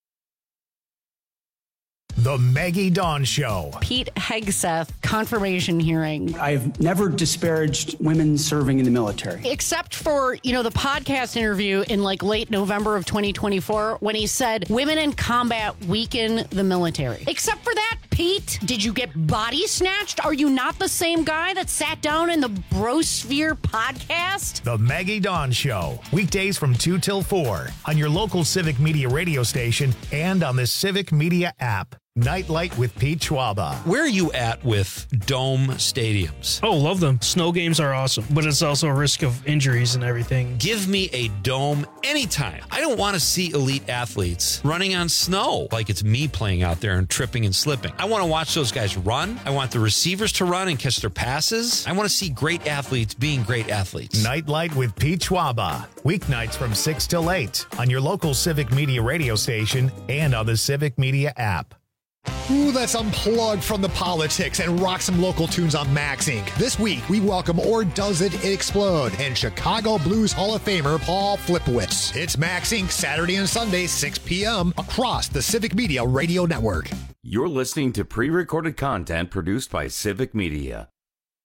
The Maggie Dawn Show. Pete Hegseth confirmation hearing. I've never disparaged women serving in the military. Except for, you know, the podcast interview in like late November of twenty twenty-four when he said women in combat weaken the military. Except for that, Pete, did you get body snatched? Are you not the same guy that sat down in the Brosphere podcast? The Maggie Dawn Show. Weekdays from two till four on your local Civic Media radio station and on the Civic Media app. Nightlight with Pete Schwaba. Where are you at with dome stadiums? Oh, love them. Snow games are awesome, but it's also a risk of injuries and everything. Give me a dome anytime. I don't want to see elite athletes running on snow like it's me playing out there and tripping and slipping. I want to watch those guys run. I want the receivers to run and catch their passes. I want to see great athletes being great athletes. Nightlight with Pete Schwaba. Weeknights from six till eight on your local Civic Media radio station and on the Civic Media app. Ooh, let's unplug from the politics and rock some local tunes on Max Incorporated. This week, we welcome Or Does It Explode and Chicago Blues Hall of Famer Paul Flipowitz. It's Max Incorporated, Saturday and Sunday, six p.m. across the Civic Media Radio Network. You're listening to pre-recorded content produced by Civic Media.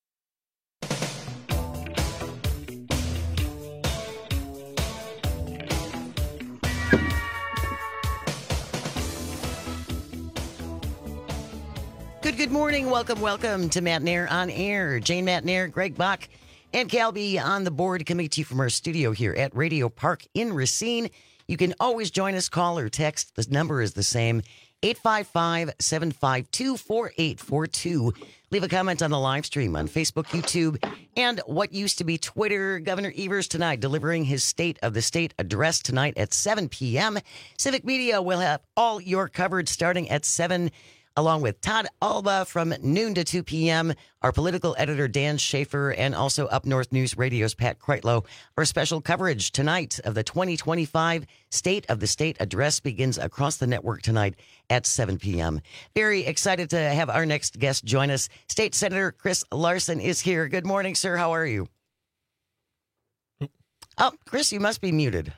good morning. Welcome, welcome to Matt Nair on Air. Jane Matt Nair, Greg Bach, and Calby on the board, coming to you from our studio here at Radio Park in Racine. You can always join us, call or text. The number is the same, eight five five, seven five two, four eight four two. Leave a comment on the live stream on Facebook, YouTube, and what used to be Twitter. Governor Evers tonight delivering his State of the State address tonight at seven p.m. Civic Media will have all your coverage starting at seven, along with Todd Alba from noon to two p.m., our political editor Dan Schaefer, and also Up North News Radio's Pat Kreitlow. Our special coverage tonight of the twenty twenty-five State of the State address begins across the network tonight at seven p.m. Very excited to have our next guest join us. State Senator Chris Larson is here. Good morning, sir. How are you? Oh, Chris, you must be muted.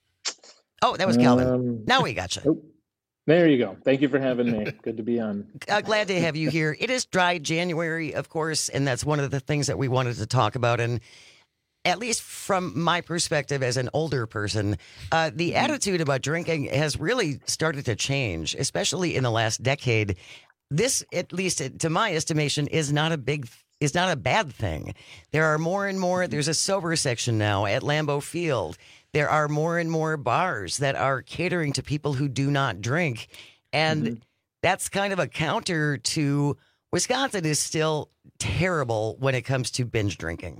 Oh, that was Calvin. Um, now we got you. Oh. There you go. Thank you for having me. Good to be on. Uh, glad to have you here. It is dry January, of course, and that's one of the things that we wanted to talk about. And at least from my perspective as an older person, uh, the attitude about drinking has really started to change, especially in the last decade. This, at least to my estimation, is not a big is not a bad thing. There are more and more. There's a sober section now at Lambeau Field. There are more and more bars that are catering to people who do not drink. And mm-hmm. that's kind of a counter to Wisconsin is still terrible when it comes to binge drinking.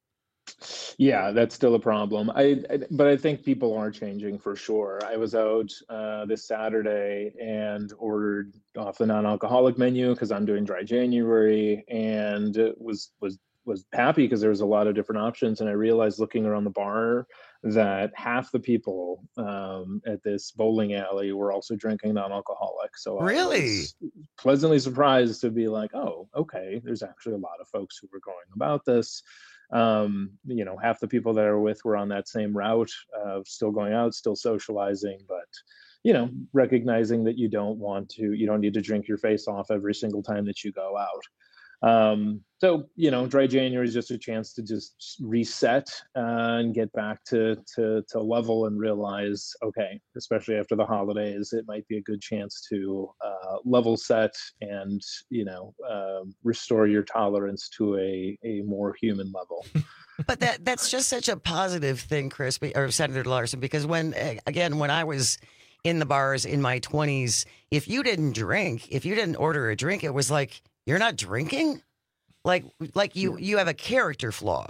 Yeah, that's still a problem. I, I but I think people are changing for sure. I was out uh, this Saturday and ordered off the non-alcoholic menu because I'm doing dry January, and was was was happy because there was a lot of different options. And I realized looking around the bar that half the people um, at this bowling alley were also drinking non-alcoholic. So really, I was pleasantly surprised to be like, oh, okay, there's actually a lot of folks who were going about this. Um, you know, half the people that I were with were on that same route, uh, still going out, still socializing, but, you know, recognizing that you don't want to, you don't need to drink your face off every single time that you go out. Um, so, you know, dry January is just a chance to just reset uh, and get back to, to, to level and realize, okay, especially after the holidays, it might be a good chance to uh, level set and, you know, uh, restore your tolerance to a, a more human level. But that that's just such a positive thing, Chris, or Senator Larson, because when, again, when I was in the bars in my twenties, if you didn't drink, if you didn't order a drink, it was like, you're not drinking? Like like you you have a character flaw.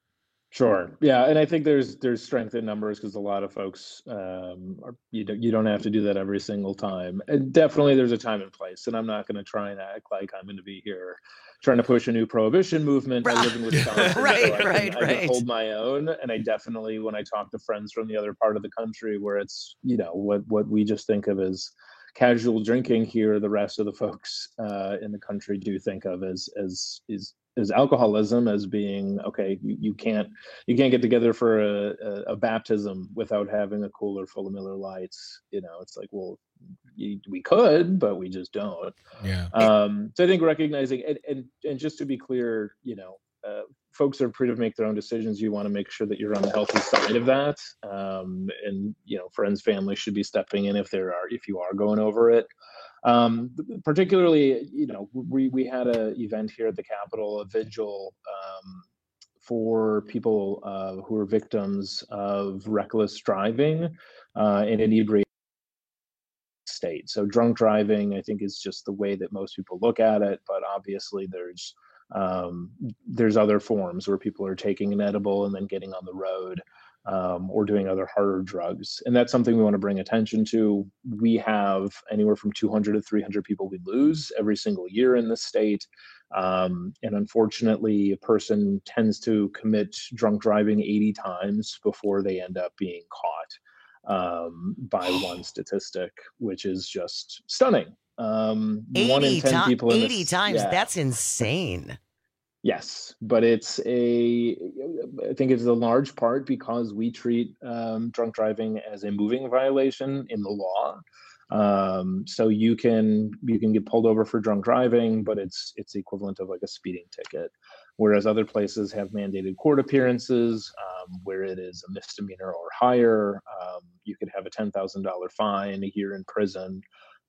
Sure. Yeah, and I think there's there's strength in numbers because a lot of folks um are, you don't you don't have to do that every single time. And definitely there's a time and place, and I'm not going to try and act like I'm going to be here trying to push a new prohibition movement. I live in Wisconsin, right, so I can, right, I can right. hold my own. And I definitely, when I talk to friends from the other part of the country where it's, you know, what what we just think of as casual drinking here, the rest of the folks uh, in the country do think of as as is as alcoholism, as being okay. You, you can't you can't get together for a, a, a baptism without having a cooler full of Miller Lights. You know, it's like, well, you, we could, but we just don't. Yeah. Um, so I think recognizing and and and just to be clear, you know. Uh, folks are free to make their own decisions. You want to make sure that you're on the healthy side of that. Um, and, you know, friends, family should be stepping in if there are, if you are going over it. Um, particularly, you know, we, we had an event here at the Capitol, a vigil um, for people uh, who are victims of reckless driving uh, and inebriated state. So drunk driving, I think, is just the way that most people look at it. But obviously there's Um, there's other forms where people are taking an edible and then getting on the road um, or doing other harder drugs. And that's something we want to bring attention to. We have anywhere from two hundred to three hundred people we lose every single year in the state. Um, and unfortunately, a person tends to commit drunk driving eighty times before they end up being caught um, by one statistic, which is just stunning. Um, one in ten to- people in eighty this, times. yeah. That's insane. Yes, but it's a, I think it's a large part because we treat um, drunk driving as a moving violation in the law. Um, so you can you can get pulled over for drunk driving, but it's it's equivalent of like a speeding ticket. Whereas other places have mandated court appearances um, where it is a misdemeanor or higher. Um, you could have a ten thousand dollars fine, a year in prison.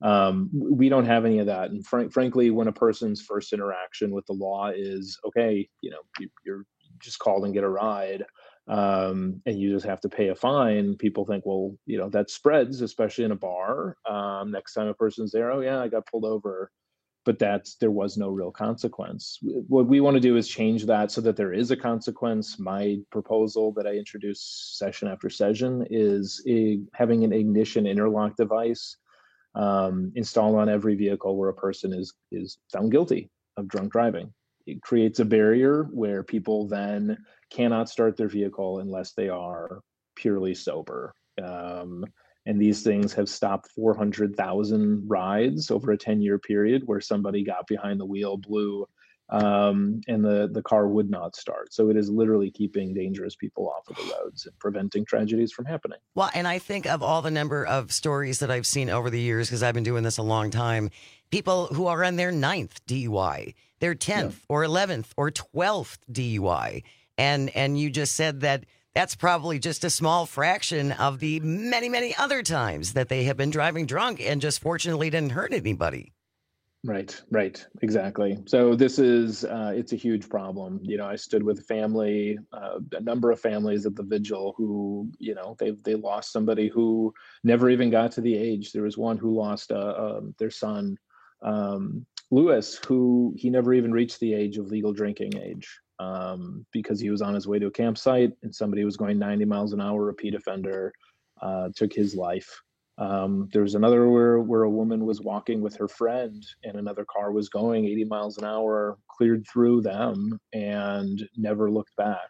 Um, we don't have any of that. And frank, frankly, when a person's first interaction with the law is, okay, you know, you, you're just called and get a ride, um, and you just have to pay a fine, people think, well, you know, that spreads, especially in a bar. Um, next time a person's there, oh yeah, I got pulled over. But that's, there was no real consequence. What we want to do is change that so that there is a consequence. My proposal that I introduce session after session is a, having an ignition interlock device um, installed on every vehicle where a person is is found guilty of drunk driving. It creates a barrier where people then cannot start their vehicle unless they are purely sober. Um, And these things have stopped four hundred thousand rides over a ten-year period where somebody got behind the wheel, blew, um, and the, the car would not start. So it is literally keeping dangerous people off of the roads and preventing tragedies from happening. Well, and I think of all the number of stories that I've seen over the years, because I've been doing this a long time, people who are on their ninth D U I, their tenth yeah. or eleventh or twelfth D U I. And, and you just said that that's probably just a small fraction of the many, many other times that they have been driving drunk and just fortunately didn't hurt anybody. Right, right, exactly. So this is, uh, it's a huge problem. You know, I stood with a family, uh, a number of families at the vigil who, you know, they they lost somebody who never even got to the age. There was one who lost uh, um, their son, um, Lewis, who he never even reached the age of legal drinking age. Um, because he was on his way to a campsite and somebody was going ninety miles an hour, repeat offender, uh, took his life. Um, there was another where, where a woman was walking with her friend and another car was going eighty miles an hour, cleared through them and never looked back.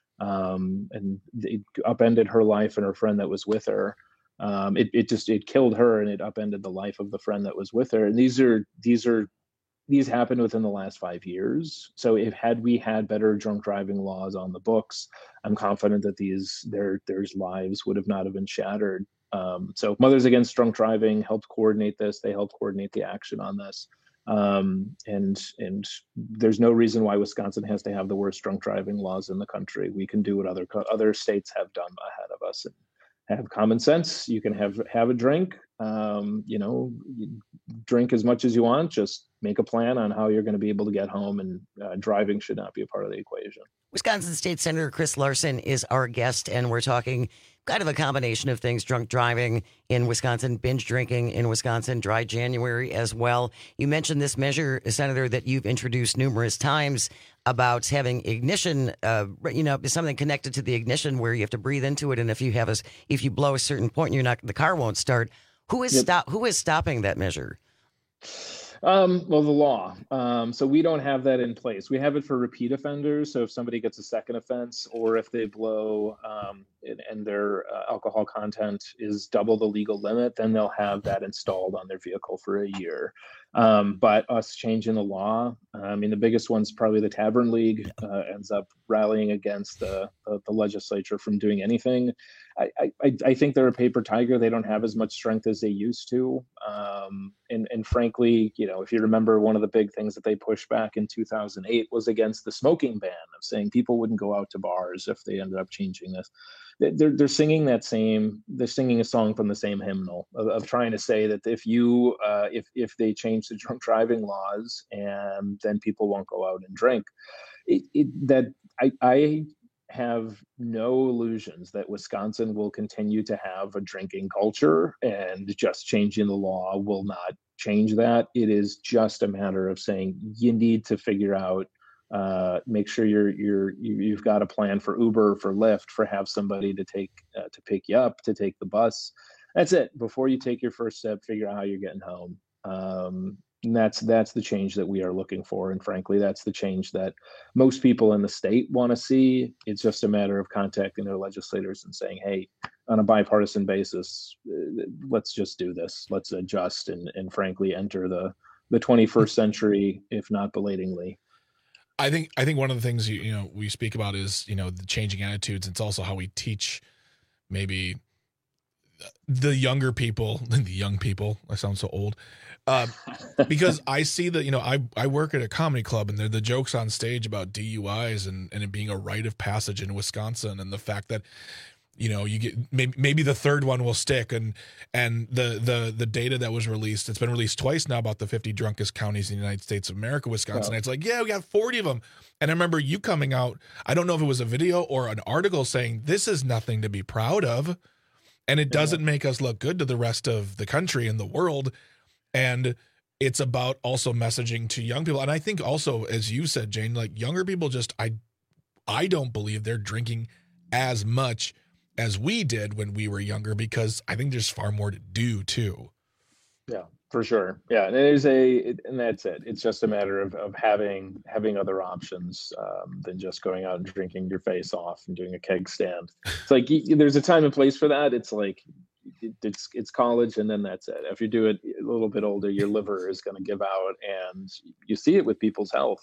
Um, and it upended her life and her friend that was with her. Um, it, it just, it killed her and it upended the life of the friend that was with her. And these are, these are, These happened within the last five years. So if had we had better drunk driving laws on the books, I'm confident that these their there's lives would have not have been shattered. Um, so Mothers Against Drunk Driving helped coordinate this. They helped coordinate the action on this. Um, and and there's no reason why Wisconsin has to have the worst drunk driving laws in the country. We can do what other other states have done ahead of us and have common sense. You can have have a drink. Um, you know, drink as much as you want. Just make a plan on how you're going to be able to get home, and uh, driving should not be a part of the equation. Wisconsin State Senator Chris Larson is our guest, and we're talking kind of a combination of things: drunk driving in Wisconsin, binge drinking in Wisconsin, dry January as well. You mentioned this measure, Senator, that you've introduced numerous times about having ignition, uh, you know, something connected to the ignition where you have to breathe into it, and if you have a, if you blow a certain point, you're not, the car won't start. Who is Yep. stop? Who is stopping that measure? Um, well, the law. Um, so we don't have that in place. We have it for repeat offenders. So if somebody gets a second offense, or if they blow um, and, and their uh, alcohol content is double the legal limit, then they'll have that installed on their vehicle for a year. Um, but us changing the law, I mean, the biggest one's probably the Tavern League uh, ends up rallying against the, the, the legislature from doing anything. I, I, I think they're a paper tiger. They don't have as much strength as they used to. Um, and, and frankly, you know, if you remember, one of the big things that they pushed back in two thousand eight was against the smoking ban, of saying people wouldn't go out to bars if they ended up changing this. They're, they're singing that same, they're singing a song from the same hymnal of, of trying to say that if you, uh, if, if they change the drunk driving laws, and then people won't go out and drink, it, it, that I, I have no illusions that Wisconsin will continue to have a drinking culture, and just changing the law will not change that. It is just a matter of saying you need to figure out, uh, make sure you're you're you, you've got a plan for Uber, for Lyft, for have somebody to take uh, to pick you up, to take the bus. That's it. Before you take your first step, figure out how you're getting home. Um, And that's that's the change that we are looking for. And frankly, that's the change that most people in the state want to see. It's just a matter of contacting their legislators and saying, hey, on a bipartisan basis, let's just do this. Let's adjust and, and frankly, enter the, the twenty-first century, if not belatingly. I think I think one of the things you, you know we speak about is, you know, the changing attitudes. It's also how we teach maybe the younger people, the young people. I sound so old. Um, because I see that, you know, I, I work at a comedy club, and they're the jokes on stage about D U Is and, and it being a rite of passage in Wisconsin, and the fact that you know, you get maybe, maybe the third one will stick. And and the the the data that was released, it's been released twice now about the fifty drunkest counties in the United States of America, Wisconsin. Wow. It's like, yeah, we got forty of them. And I remember you coming out, I don't know if it was a video or an article saying this is nothing to be proud of. And it doesn't yeah. make us look good to the rest of the country and the world. And it's about also messaging to young people. And I think also, as you said, Jane, like younger people just, I, I don't believe they're drinking as much as we did when we were younger, because I think there's far more to do too. Yeah, for sure. Yeah. And it is a, and that's it. It's just a matter of, of having, having other options um, than just going out and drinking your face off and doing a keg stand. It's like, there's a time and place for that. It's like, it's, it's college, and then that's it. If you do it a little bit older, your liver is going to give out, and you see it with people's health.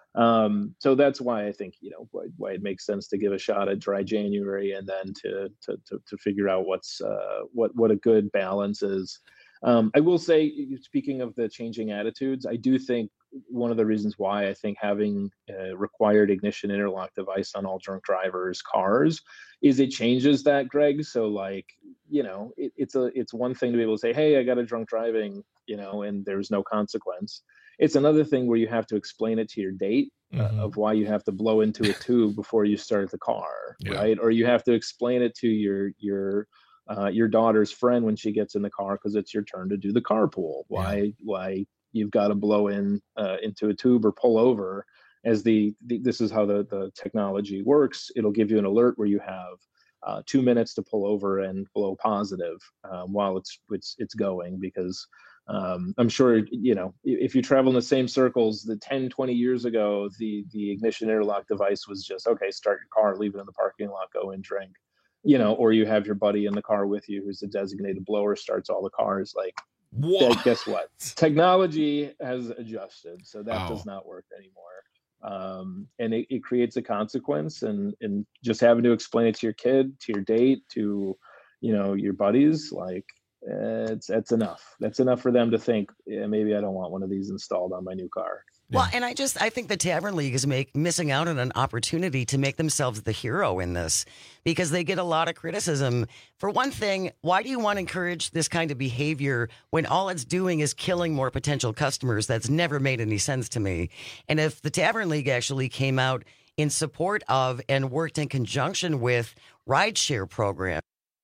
Um, so that's why I think, you know, why, why it makes sense to give a shot at dry January, and then to to to, to figure out what's uh, what what a good balance is. Um, I will say, speaking of the changing attitudes, I do think one of the reasons why I think having a required ignition interlock device on all drunk drivers' cars is it changes that, Greg. So like, you know, it, it's a it's one thing to be able to say, hey, I got a drunk driving, you know, and there's no consequence. It's another thing where you have to explain it to your date mm-hmm. uh, of why you have to blow into a tube before you start the car, yeah. right? Or you have to explain it to your your uh, your daughter's friend when she gets in the car because it's your turn to do the carpool. Why yeah. why you've got to blow in uh, into a tube or pull over. As the, the this is how the the technology works. It'll give you an alert where you have uh, two minutes to pull over and blow positive um, while it's it's it's going, because. Um, I'm sure, you know, if you travel in the same circles, the ten, twenty years ago, the the ignition interlock device was just, okay, start your car, leave it in the parking lot, go and drink, you know, or you have your buddy in the car with you who's a designated blower, starts all the cars. Like, that, guess what? Technology has adjusted, so that wow. does not work anymore. Um, and it, it creates a consequence, and, and just having to explain it to your kid, to your date, to, you know, your buddies, like, it's that's enough. That's enough for them to think, yeah, maybe I don't want one of these installed on my new car. Well, and I just I think the Tavern League is make, missing out on an opportunity to make themselves the hero in this, because they get a lot of criticism. For one thing, why do you want to encourage this kind of behavior when all it's doing is killing more potential customers? That's never made any sense to me. And if the Tavern League actually came out in support of and worked in conjunction with rideshare programs,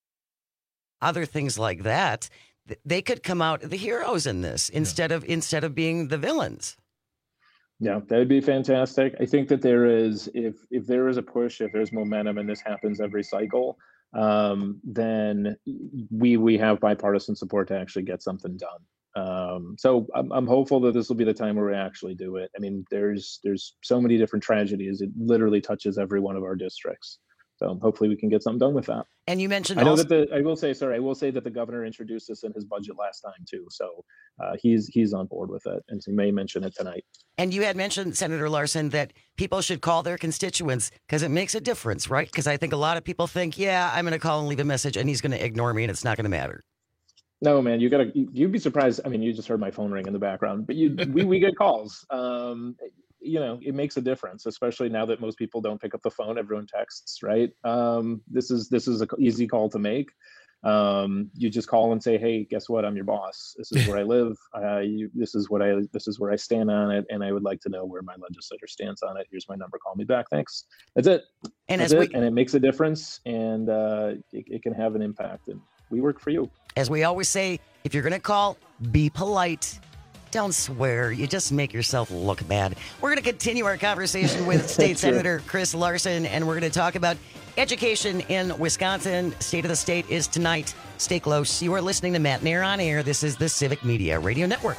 other things like that, they could come out the heroes in this instead yeah. of instead of being the villains. Yeah, that would be fantastic. I think that there is, if if there is a push, if there's momentum, and this happens every cycle, um, then we we have bipartisan support to actually get something done. Um, so I'm, I'm hopeful that this will be the time where we actually do it. I mean, there's there's so many different tragedies. It literally touches every one of our districts. So hopefully we can get something done with that. And you mentioned, I know also- that the I will say, sorry, I will say that the governor introduced this in his budget last time too. So uh, he's he's on board with it, and he may mention it tonight. And you had mentioned, Senator Larson, that people should call their constituents because it makes a difference, right? Because I think a lot of people think, yeah, I'm going to call and leave a message, and he's going to ignore me, and it's not going to matter. No, man, you gotta. You'd be surprised. I mean, you just heard my phone ring in the background, but you we we get calls. Um, you know, it makes a difference, especially now that most people don't pick up the phone. Everyone texts, right? Um, this is this is an easy call to make. Um, you just call and say, "Hey, guess what? I'm your boss. This is where I live. Uh, you, this is what I this is where I stand on it, and I would like to know where my legislator stands on it. Here's my number. Call me back. Thanks." That's it. And That's as it. we, and it makes a difference, and uh, it, it can have an impact. And we work for you. As we always say, if you're going to call, be polite. Don't swear. You just make yourself look bad. We're going to continue our conversation with State Senator Chris Larson, and we're going to talk about education in Wisconsin. State of the State is tonight. Stay close. You are listening to Matt Nair on Air. This is the Civic Media Radio Network.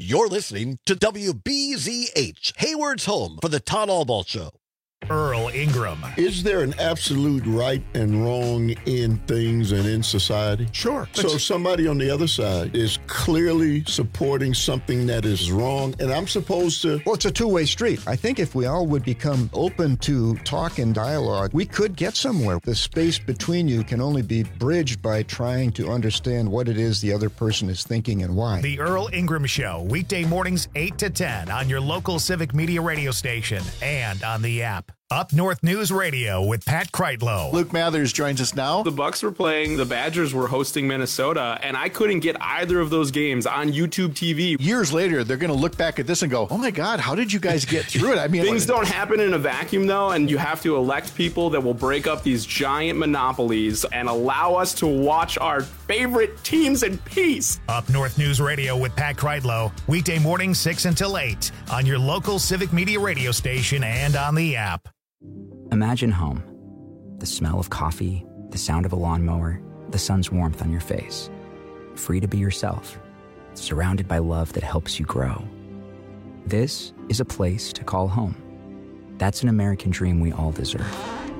You're listening to W B Z H, Hayward's home for the Todd Albaugh Show. Earl Ingram. Is there an absolute right and wrong in things and in society? Sure. So somebody on the other side is clearly supporting something that is wrong, and I'm supposed to... Well, it's a two-way street. I think if we all would become open to talk and dialogue, we could get somewhere. The space between you can only be bridged by trying to understand what it is the other person is thinking and why. The Earl Ingram Show, weekday mornings eight to ten on your local Civic Media radio station and on the app. Up North News Radio with Pat Kreitlow. Luke Mathers joins us now. The Bucks were playing, the Badgers were hosting Minnesota, and I couldn't get either of those games on YouTube T V. Years later, they're going to look back at this and go, oh my God, how did you guys get through it? I mean, things don't happen in a vacuum, though, and you have to elect people that will break up these giant monopolies and allow us to watch our favorite teams in peace. Up North News Radio with Pat Kreitlow, weekday mornings six until eight on your local Civic Media radio station and on the app. Imagine home. The smell of coffee, the sound of a lawnmower, the sun's warmth on your face. Free to be yourself, surrounded by love that helps you grow. This is a place to call home. That's an American dream we all deserve.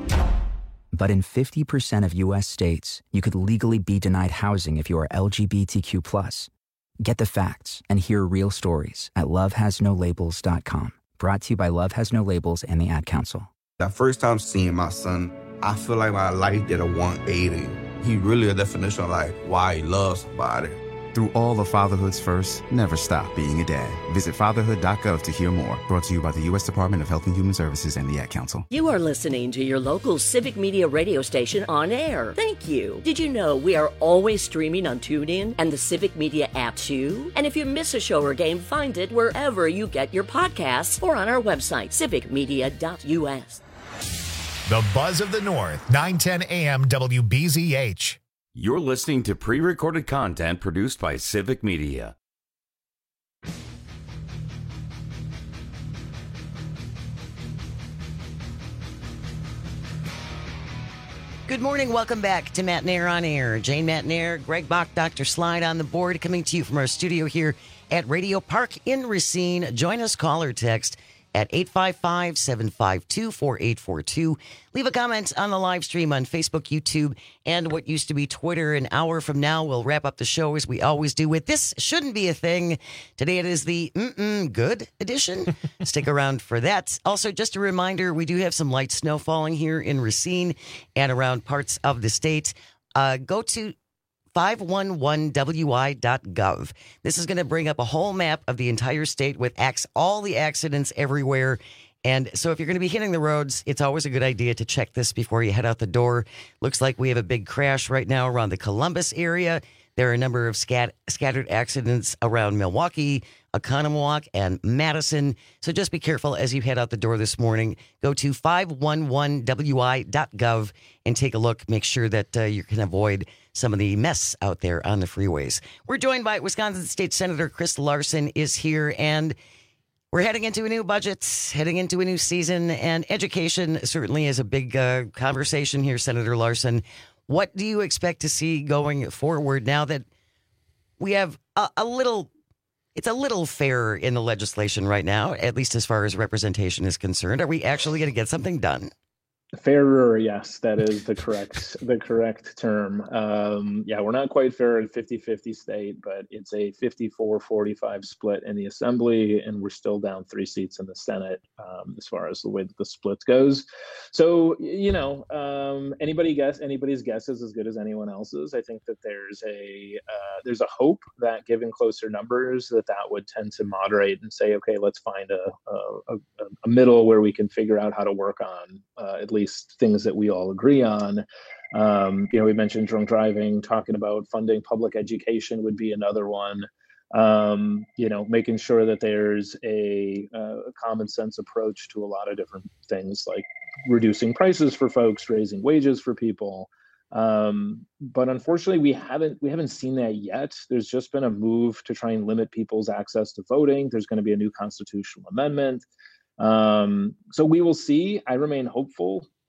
But in fifty percent of U S states, you could legally be denied housing if you are L G B T Q plus. Get the facts and hear real stories at love has no labels dot com. Brought to you by Love Has No Labels and the Ad Council. The first time seeing my son, I feel like my life did a one eighty. He really a definition of like why he loves somebody. Through all of fatherhood's first, never stop being a dad. Visit fatherhood dot gov to hear more. Brought to you by the U S Department of Health and Human Services and the Ad Council. You are listening to your local Civic Media radio station on air. Thank you. Did you know we are always streaming on TuneIn and the Civic Media app too? And if you miss a show or game, find it wherever you get your podcasts or on our website, civic media dot U S. The Buzz of the North, nine ten A M W B Z H. You're listening to pre-recorded content produced by Civic Media. Good morning. Welcome back to Matt Nair on Air. Jane Matt Nair, Greg Bach, Doctor Slide on the board, coming to you from our studio here at Radio Park in Racine. Join us, call or text at eight five five, seven five two, four eight four two. Leave a comment on the live stream on Facebook, YouTube, and what used to be Twitter. An hour from now, we'll wrap up the show as we always do with This Shouldn't Be a Thing. Today it is the Mm-mm Good edition. Stick around for that. Also, just a reminder, we do have some light snow falling here in Racine and around parts of the state. Uh, go to five one one W I dot gov. This is going to bring up a whole map of the entire state with acts, all the accidents everywhere. And so if you're going to be hitting the roads, it's always a good idea to check this before you head out the door. Looks like we have a big crash right now around the Columbus area. There are a number of scat- scattered accidents around Milwaukee, Oconomowoc, and Madison. So just be careful as you head out the door this morning. Go to five one one W I dot gov and take a look. Make sure that uh, you can avoid some of the mess out there on the freeways. We're joined by Wisconsin State Senator Chris Larson is here, and we're heading into a new budget, heading into a new season, and education certainly is a big uh, conversation here, Senator Larson. What do you expect to see going forward now that we have a, a little, it's a little fair in the legislation right now, at least as far as representation is concerned? Are we actually going to get something done? Fairer, yes, that is the correct the correct term. Um, yeah, we're not quite fair in fifty-fifty state, but it's a fifty-four forty-five split in the Assembly, and we're still down three seats in the Senate um, as far as the way that the split goes. So, you know, um, anybody guess anybody's guess is as good as anyone else's. I think that there's a uh, there's a hope that given closer numbers that that would tend to moderate and say, okay, let's find a a, a middle where we can figure out how to work on uh, at least things that we all agree on. Um, you know, we mentioned drunk driving, talking about funding public education would be another one. Um, you know, making sure that there's a, a common sense approach to a lot of different things like reducing prices for folks, raising wages for people. Um, but unfortunately, we haven't we haven't seen that yet. There's just been a move to try and limit people's access to voting. There's going to be a new constitutional amendment. Um, so we will see. I remain hopeful.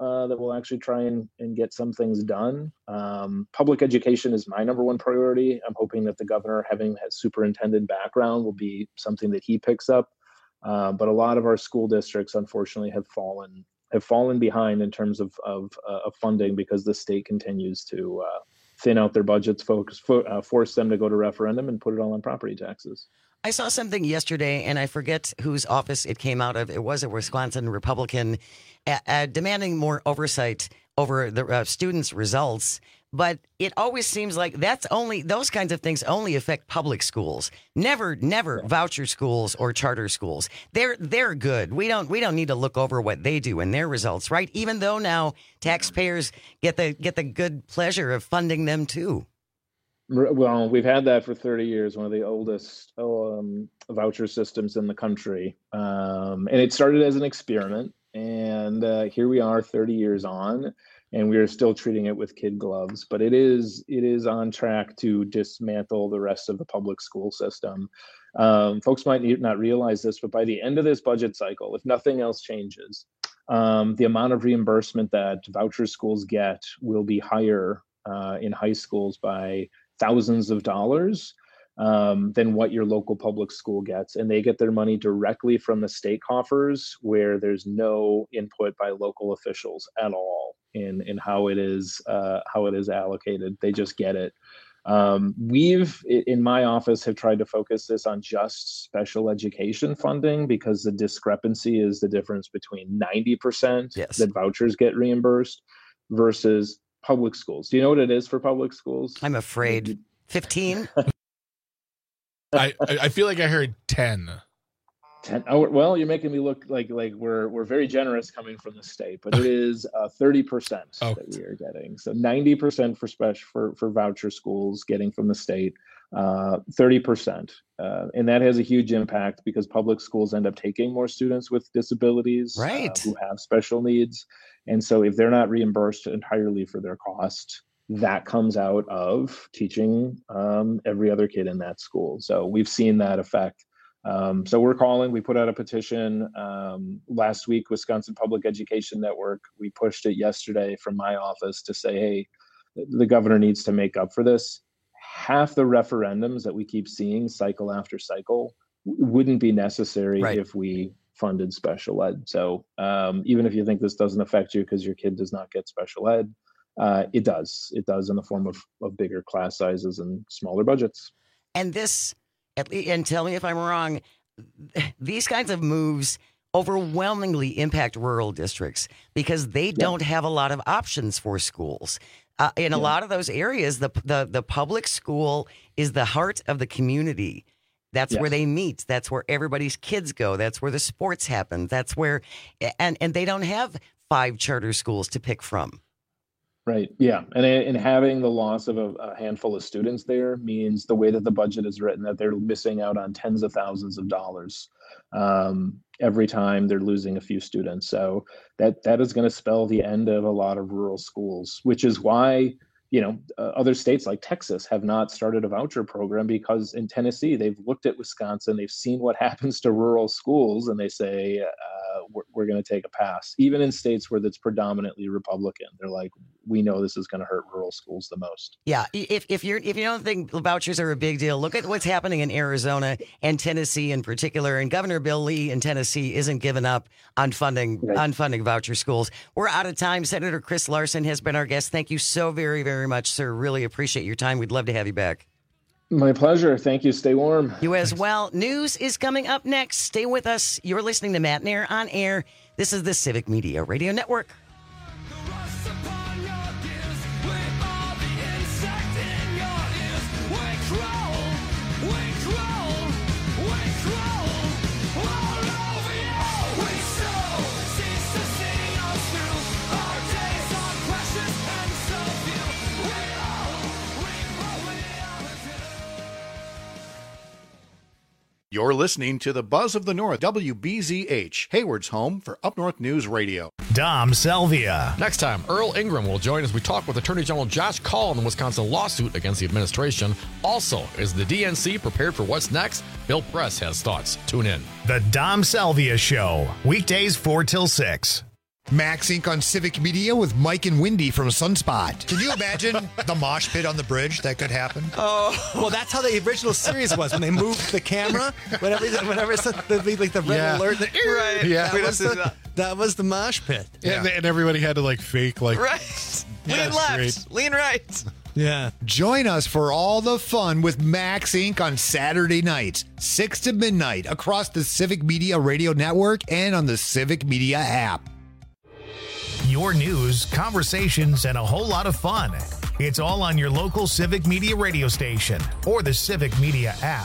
uh, that will actually try and, and get some things done. Um, public education is my number one priority. I'm hoping that the governor, having a superintendent background, will be something that he picks up. Uh, but a lot of our school districts, unfortunately, have fallen have fallen behind in terms of of, uh, of funding because the state continues to uh, thin out their budgets, focus, fo- uh, force them to go to referendum and put it all on property taxes. I saw something yesterday, and I forget whose office it came out of. It was a Wisconsin Republican uh, uh, demanding more oversight over the uh, students' results. But it always seems like that's only those kinds of things only affect public schools. Never, never voucher schools or charter schools. They're they're good. We don't we don't need to look over what they do and their results, right? Even though now taxpayers get the get the good pleasure of funding them too. Well, we've had that for thirty years, one of the oldest um, voucher systems in the country. Um, and it started as an experiment. And uh, here we are thirty years on, and we are still treating it with kid gloves. But it is it is on track to dismantle the rest of the public school system. Um, folks might not realize this, but by the end of this budget cycle, if nothing else changes, um, the amount of reimbursement that voucher schools get will be higher uh, in high schools by thousands of dollars um, than what your local public school gets. And they get their money directly from the state coffers, where there's no input by local officials at all in, in how it is uh, how it is allocated. They just get it. Um, we've, in my office, have tried to focus this on just special education funding, because the discrepancy is the difference between ninety percent yes. that vouchers get reimbursed versus public schools. Do you know what it is for public schools? I'm afraid fifteen. I I feel like I heard ten. Ten. Oh, well, you're making me look like like we're we're very generous coming from the state, but it is uh, thirty percent oh. that we are getting. So ninety percent for special for for voucher schools getting from the state, uh, thirty percent, uh, and that has a huge impact because public schools end up taking more students with disabilities, right, uh, who have special needs. And so if they're not reimbursed entirely for their cost, that comes out of teaching um, every other kid in that school. So we've seen that effect. Um, so we're calling, we put out a petition um, last week, Wisconsin Public Education Network. We pushed it yesterday from my office to say, hey, the governor needs to make up for this. Half the referendums that we keep seeing cycle after cycle wouldn't be necessary right. if we funded special ed. So um, even if you think this doesn't affect you because your kid does not get special ed, uh, it does. It does in the form of, of bigger class sizes and smaller budgets. And this, and tell me if I'm wrong, these kinds of moves overwhelmingly impact rural districts because they yeah. don't have a lot of options for schools. Uh, in a yeah. lot of those areas, the, the the public school is the heart of the community. That's yes. where they meet. That's where everybody's kids go. That's where the sports happen. That's where, and, and they don't have five charter schools to pick from. Right. Yeah. And, and having the loss of a, a handful of students there means the way that the budget is written, that they're missing out on tens of thousands of dollars um, every time they're losing a few students. So that that is going to spell the end of a lot of rural schools, which is why, you know, uh, other states like Texas have not started a voucher program, because in Tennessee, they've looked at Wisconsin, they've seen what happens to rural schools, and they say, uh, we're, we're going to take a pass. Even in states where that's predominantly Republican, they're like, we know this is going to hurt rural schools the most. Yeah. If, if you're, if you don't think vouchers are a big deal, look at what's happening in Arizona and Tennessee in particular. And Governor Bill Lee in Tennessee isn't giving up on funding, right. on funding voucher schools. We're out of time. Senator Chris Larson has been our guest. Thank you so very, very much, sir. Really appreciate your time. We'd love to have you back. My pleasure. Thank you. Stay warm. You as well. News is coming up next. Stay with us. You're listening to Matt Nair on Air. This is the Civic Media Radio Network. You're listening to the Buzz of the North, W B Z H, Hayward's home for Up North News Radio. Dom Selvia. Next time, Earl Ingram will join as we talk with Attorney General Josh Kaul in the Wisconsin lawsuit against the administration. Also, is the D N C prepared for what's next? Bill Press has thoughts. Tune in. The Dom Selvia Show, weekdays four till six. Max Incorporated on Civic Media with Mike and Wendy from Sunspot. Can you imagine the mosh pit on the bridge that could happen? Oh, well, that's how the original series was when they moved the camera. Whenever, whenever it's the, like the red Yeah. alert, the, Right. Yeah, We that was, don't do the, that. that was the mosh pit. Yeah. And, and everybody had to like fake like Right. Yeah, Lean that's left. great. Lean right. Yeah. Join us for all the fun with Max Incorporated on Saturday nights, six to midnight, across the Civic Media Radio Network and on the Civic Media app. Your news, conversations, and a whole lot of fun. It's all on your local Civic Media radio station or the Civic Media app.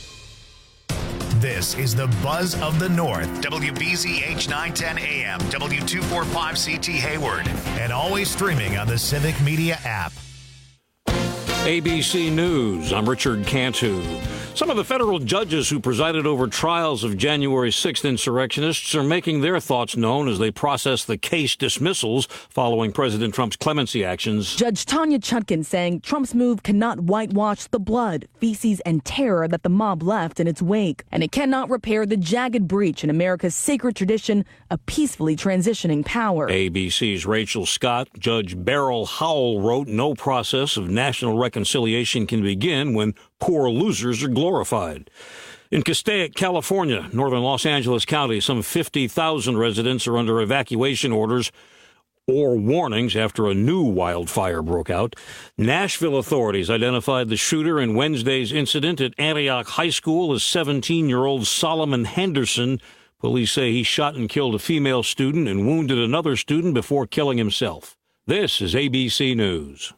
This is the Buzz of the North, W B Z H nine ten A M, W two forty-five C T Hayward, and always streaming on the Civic Media app. A B C News, I'm Richard Cantu. Some of the federal judges who presided over trials of January sixth insurrectionists are making their thoughts known as they process the case dismissals following President Trump's clemency actions. Judge Tanya Chutkan saying Trump's move cannot whitewash the blood, feces, and terror that the mob left in its wake, and it cannot repair the jagged breach in America's sacred tradition of peacefully transitioning power. A B C's Rachel Scott, Judge Beryl Howell wrote, no process of national reconciliation can begin when poor losers are glorified. In Castaic, California, northern Los Angeles County, some fifty thousand residents are under evacuation orders or warnings after a new wildfire broke out. Nashville authorities identified the shooter in Wednesday's incident at Antioch High School as seventeen-year-old Solomon Henderson. Police say he shot and killed a female student and wounded another student before killing himself. This is A B C News.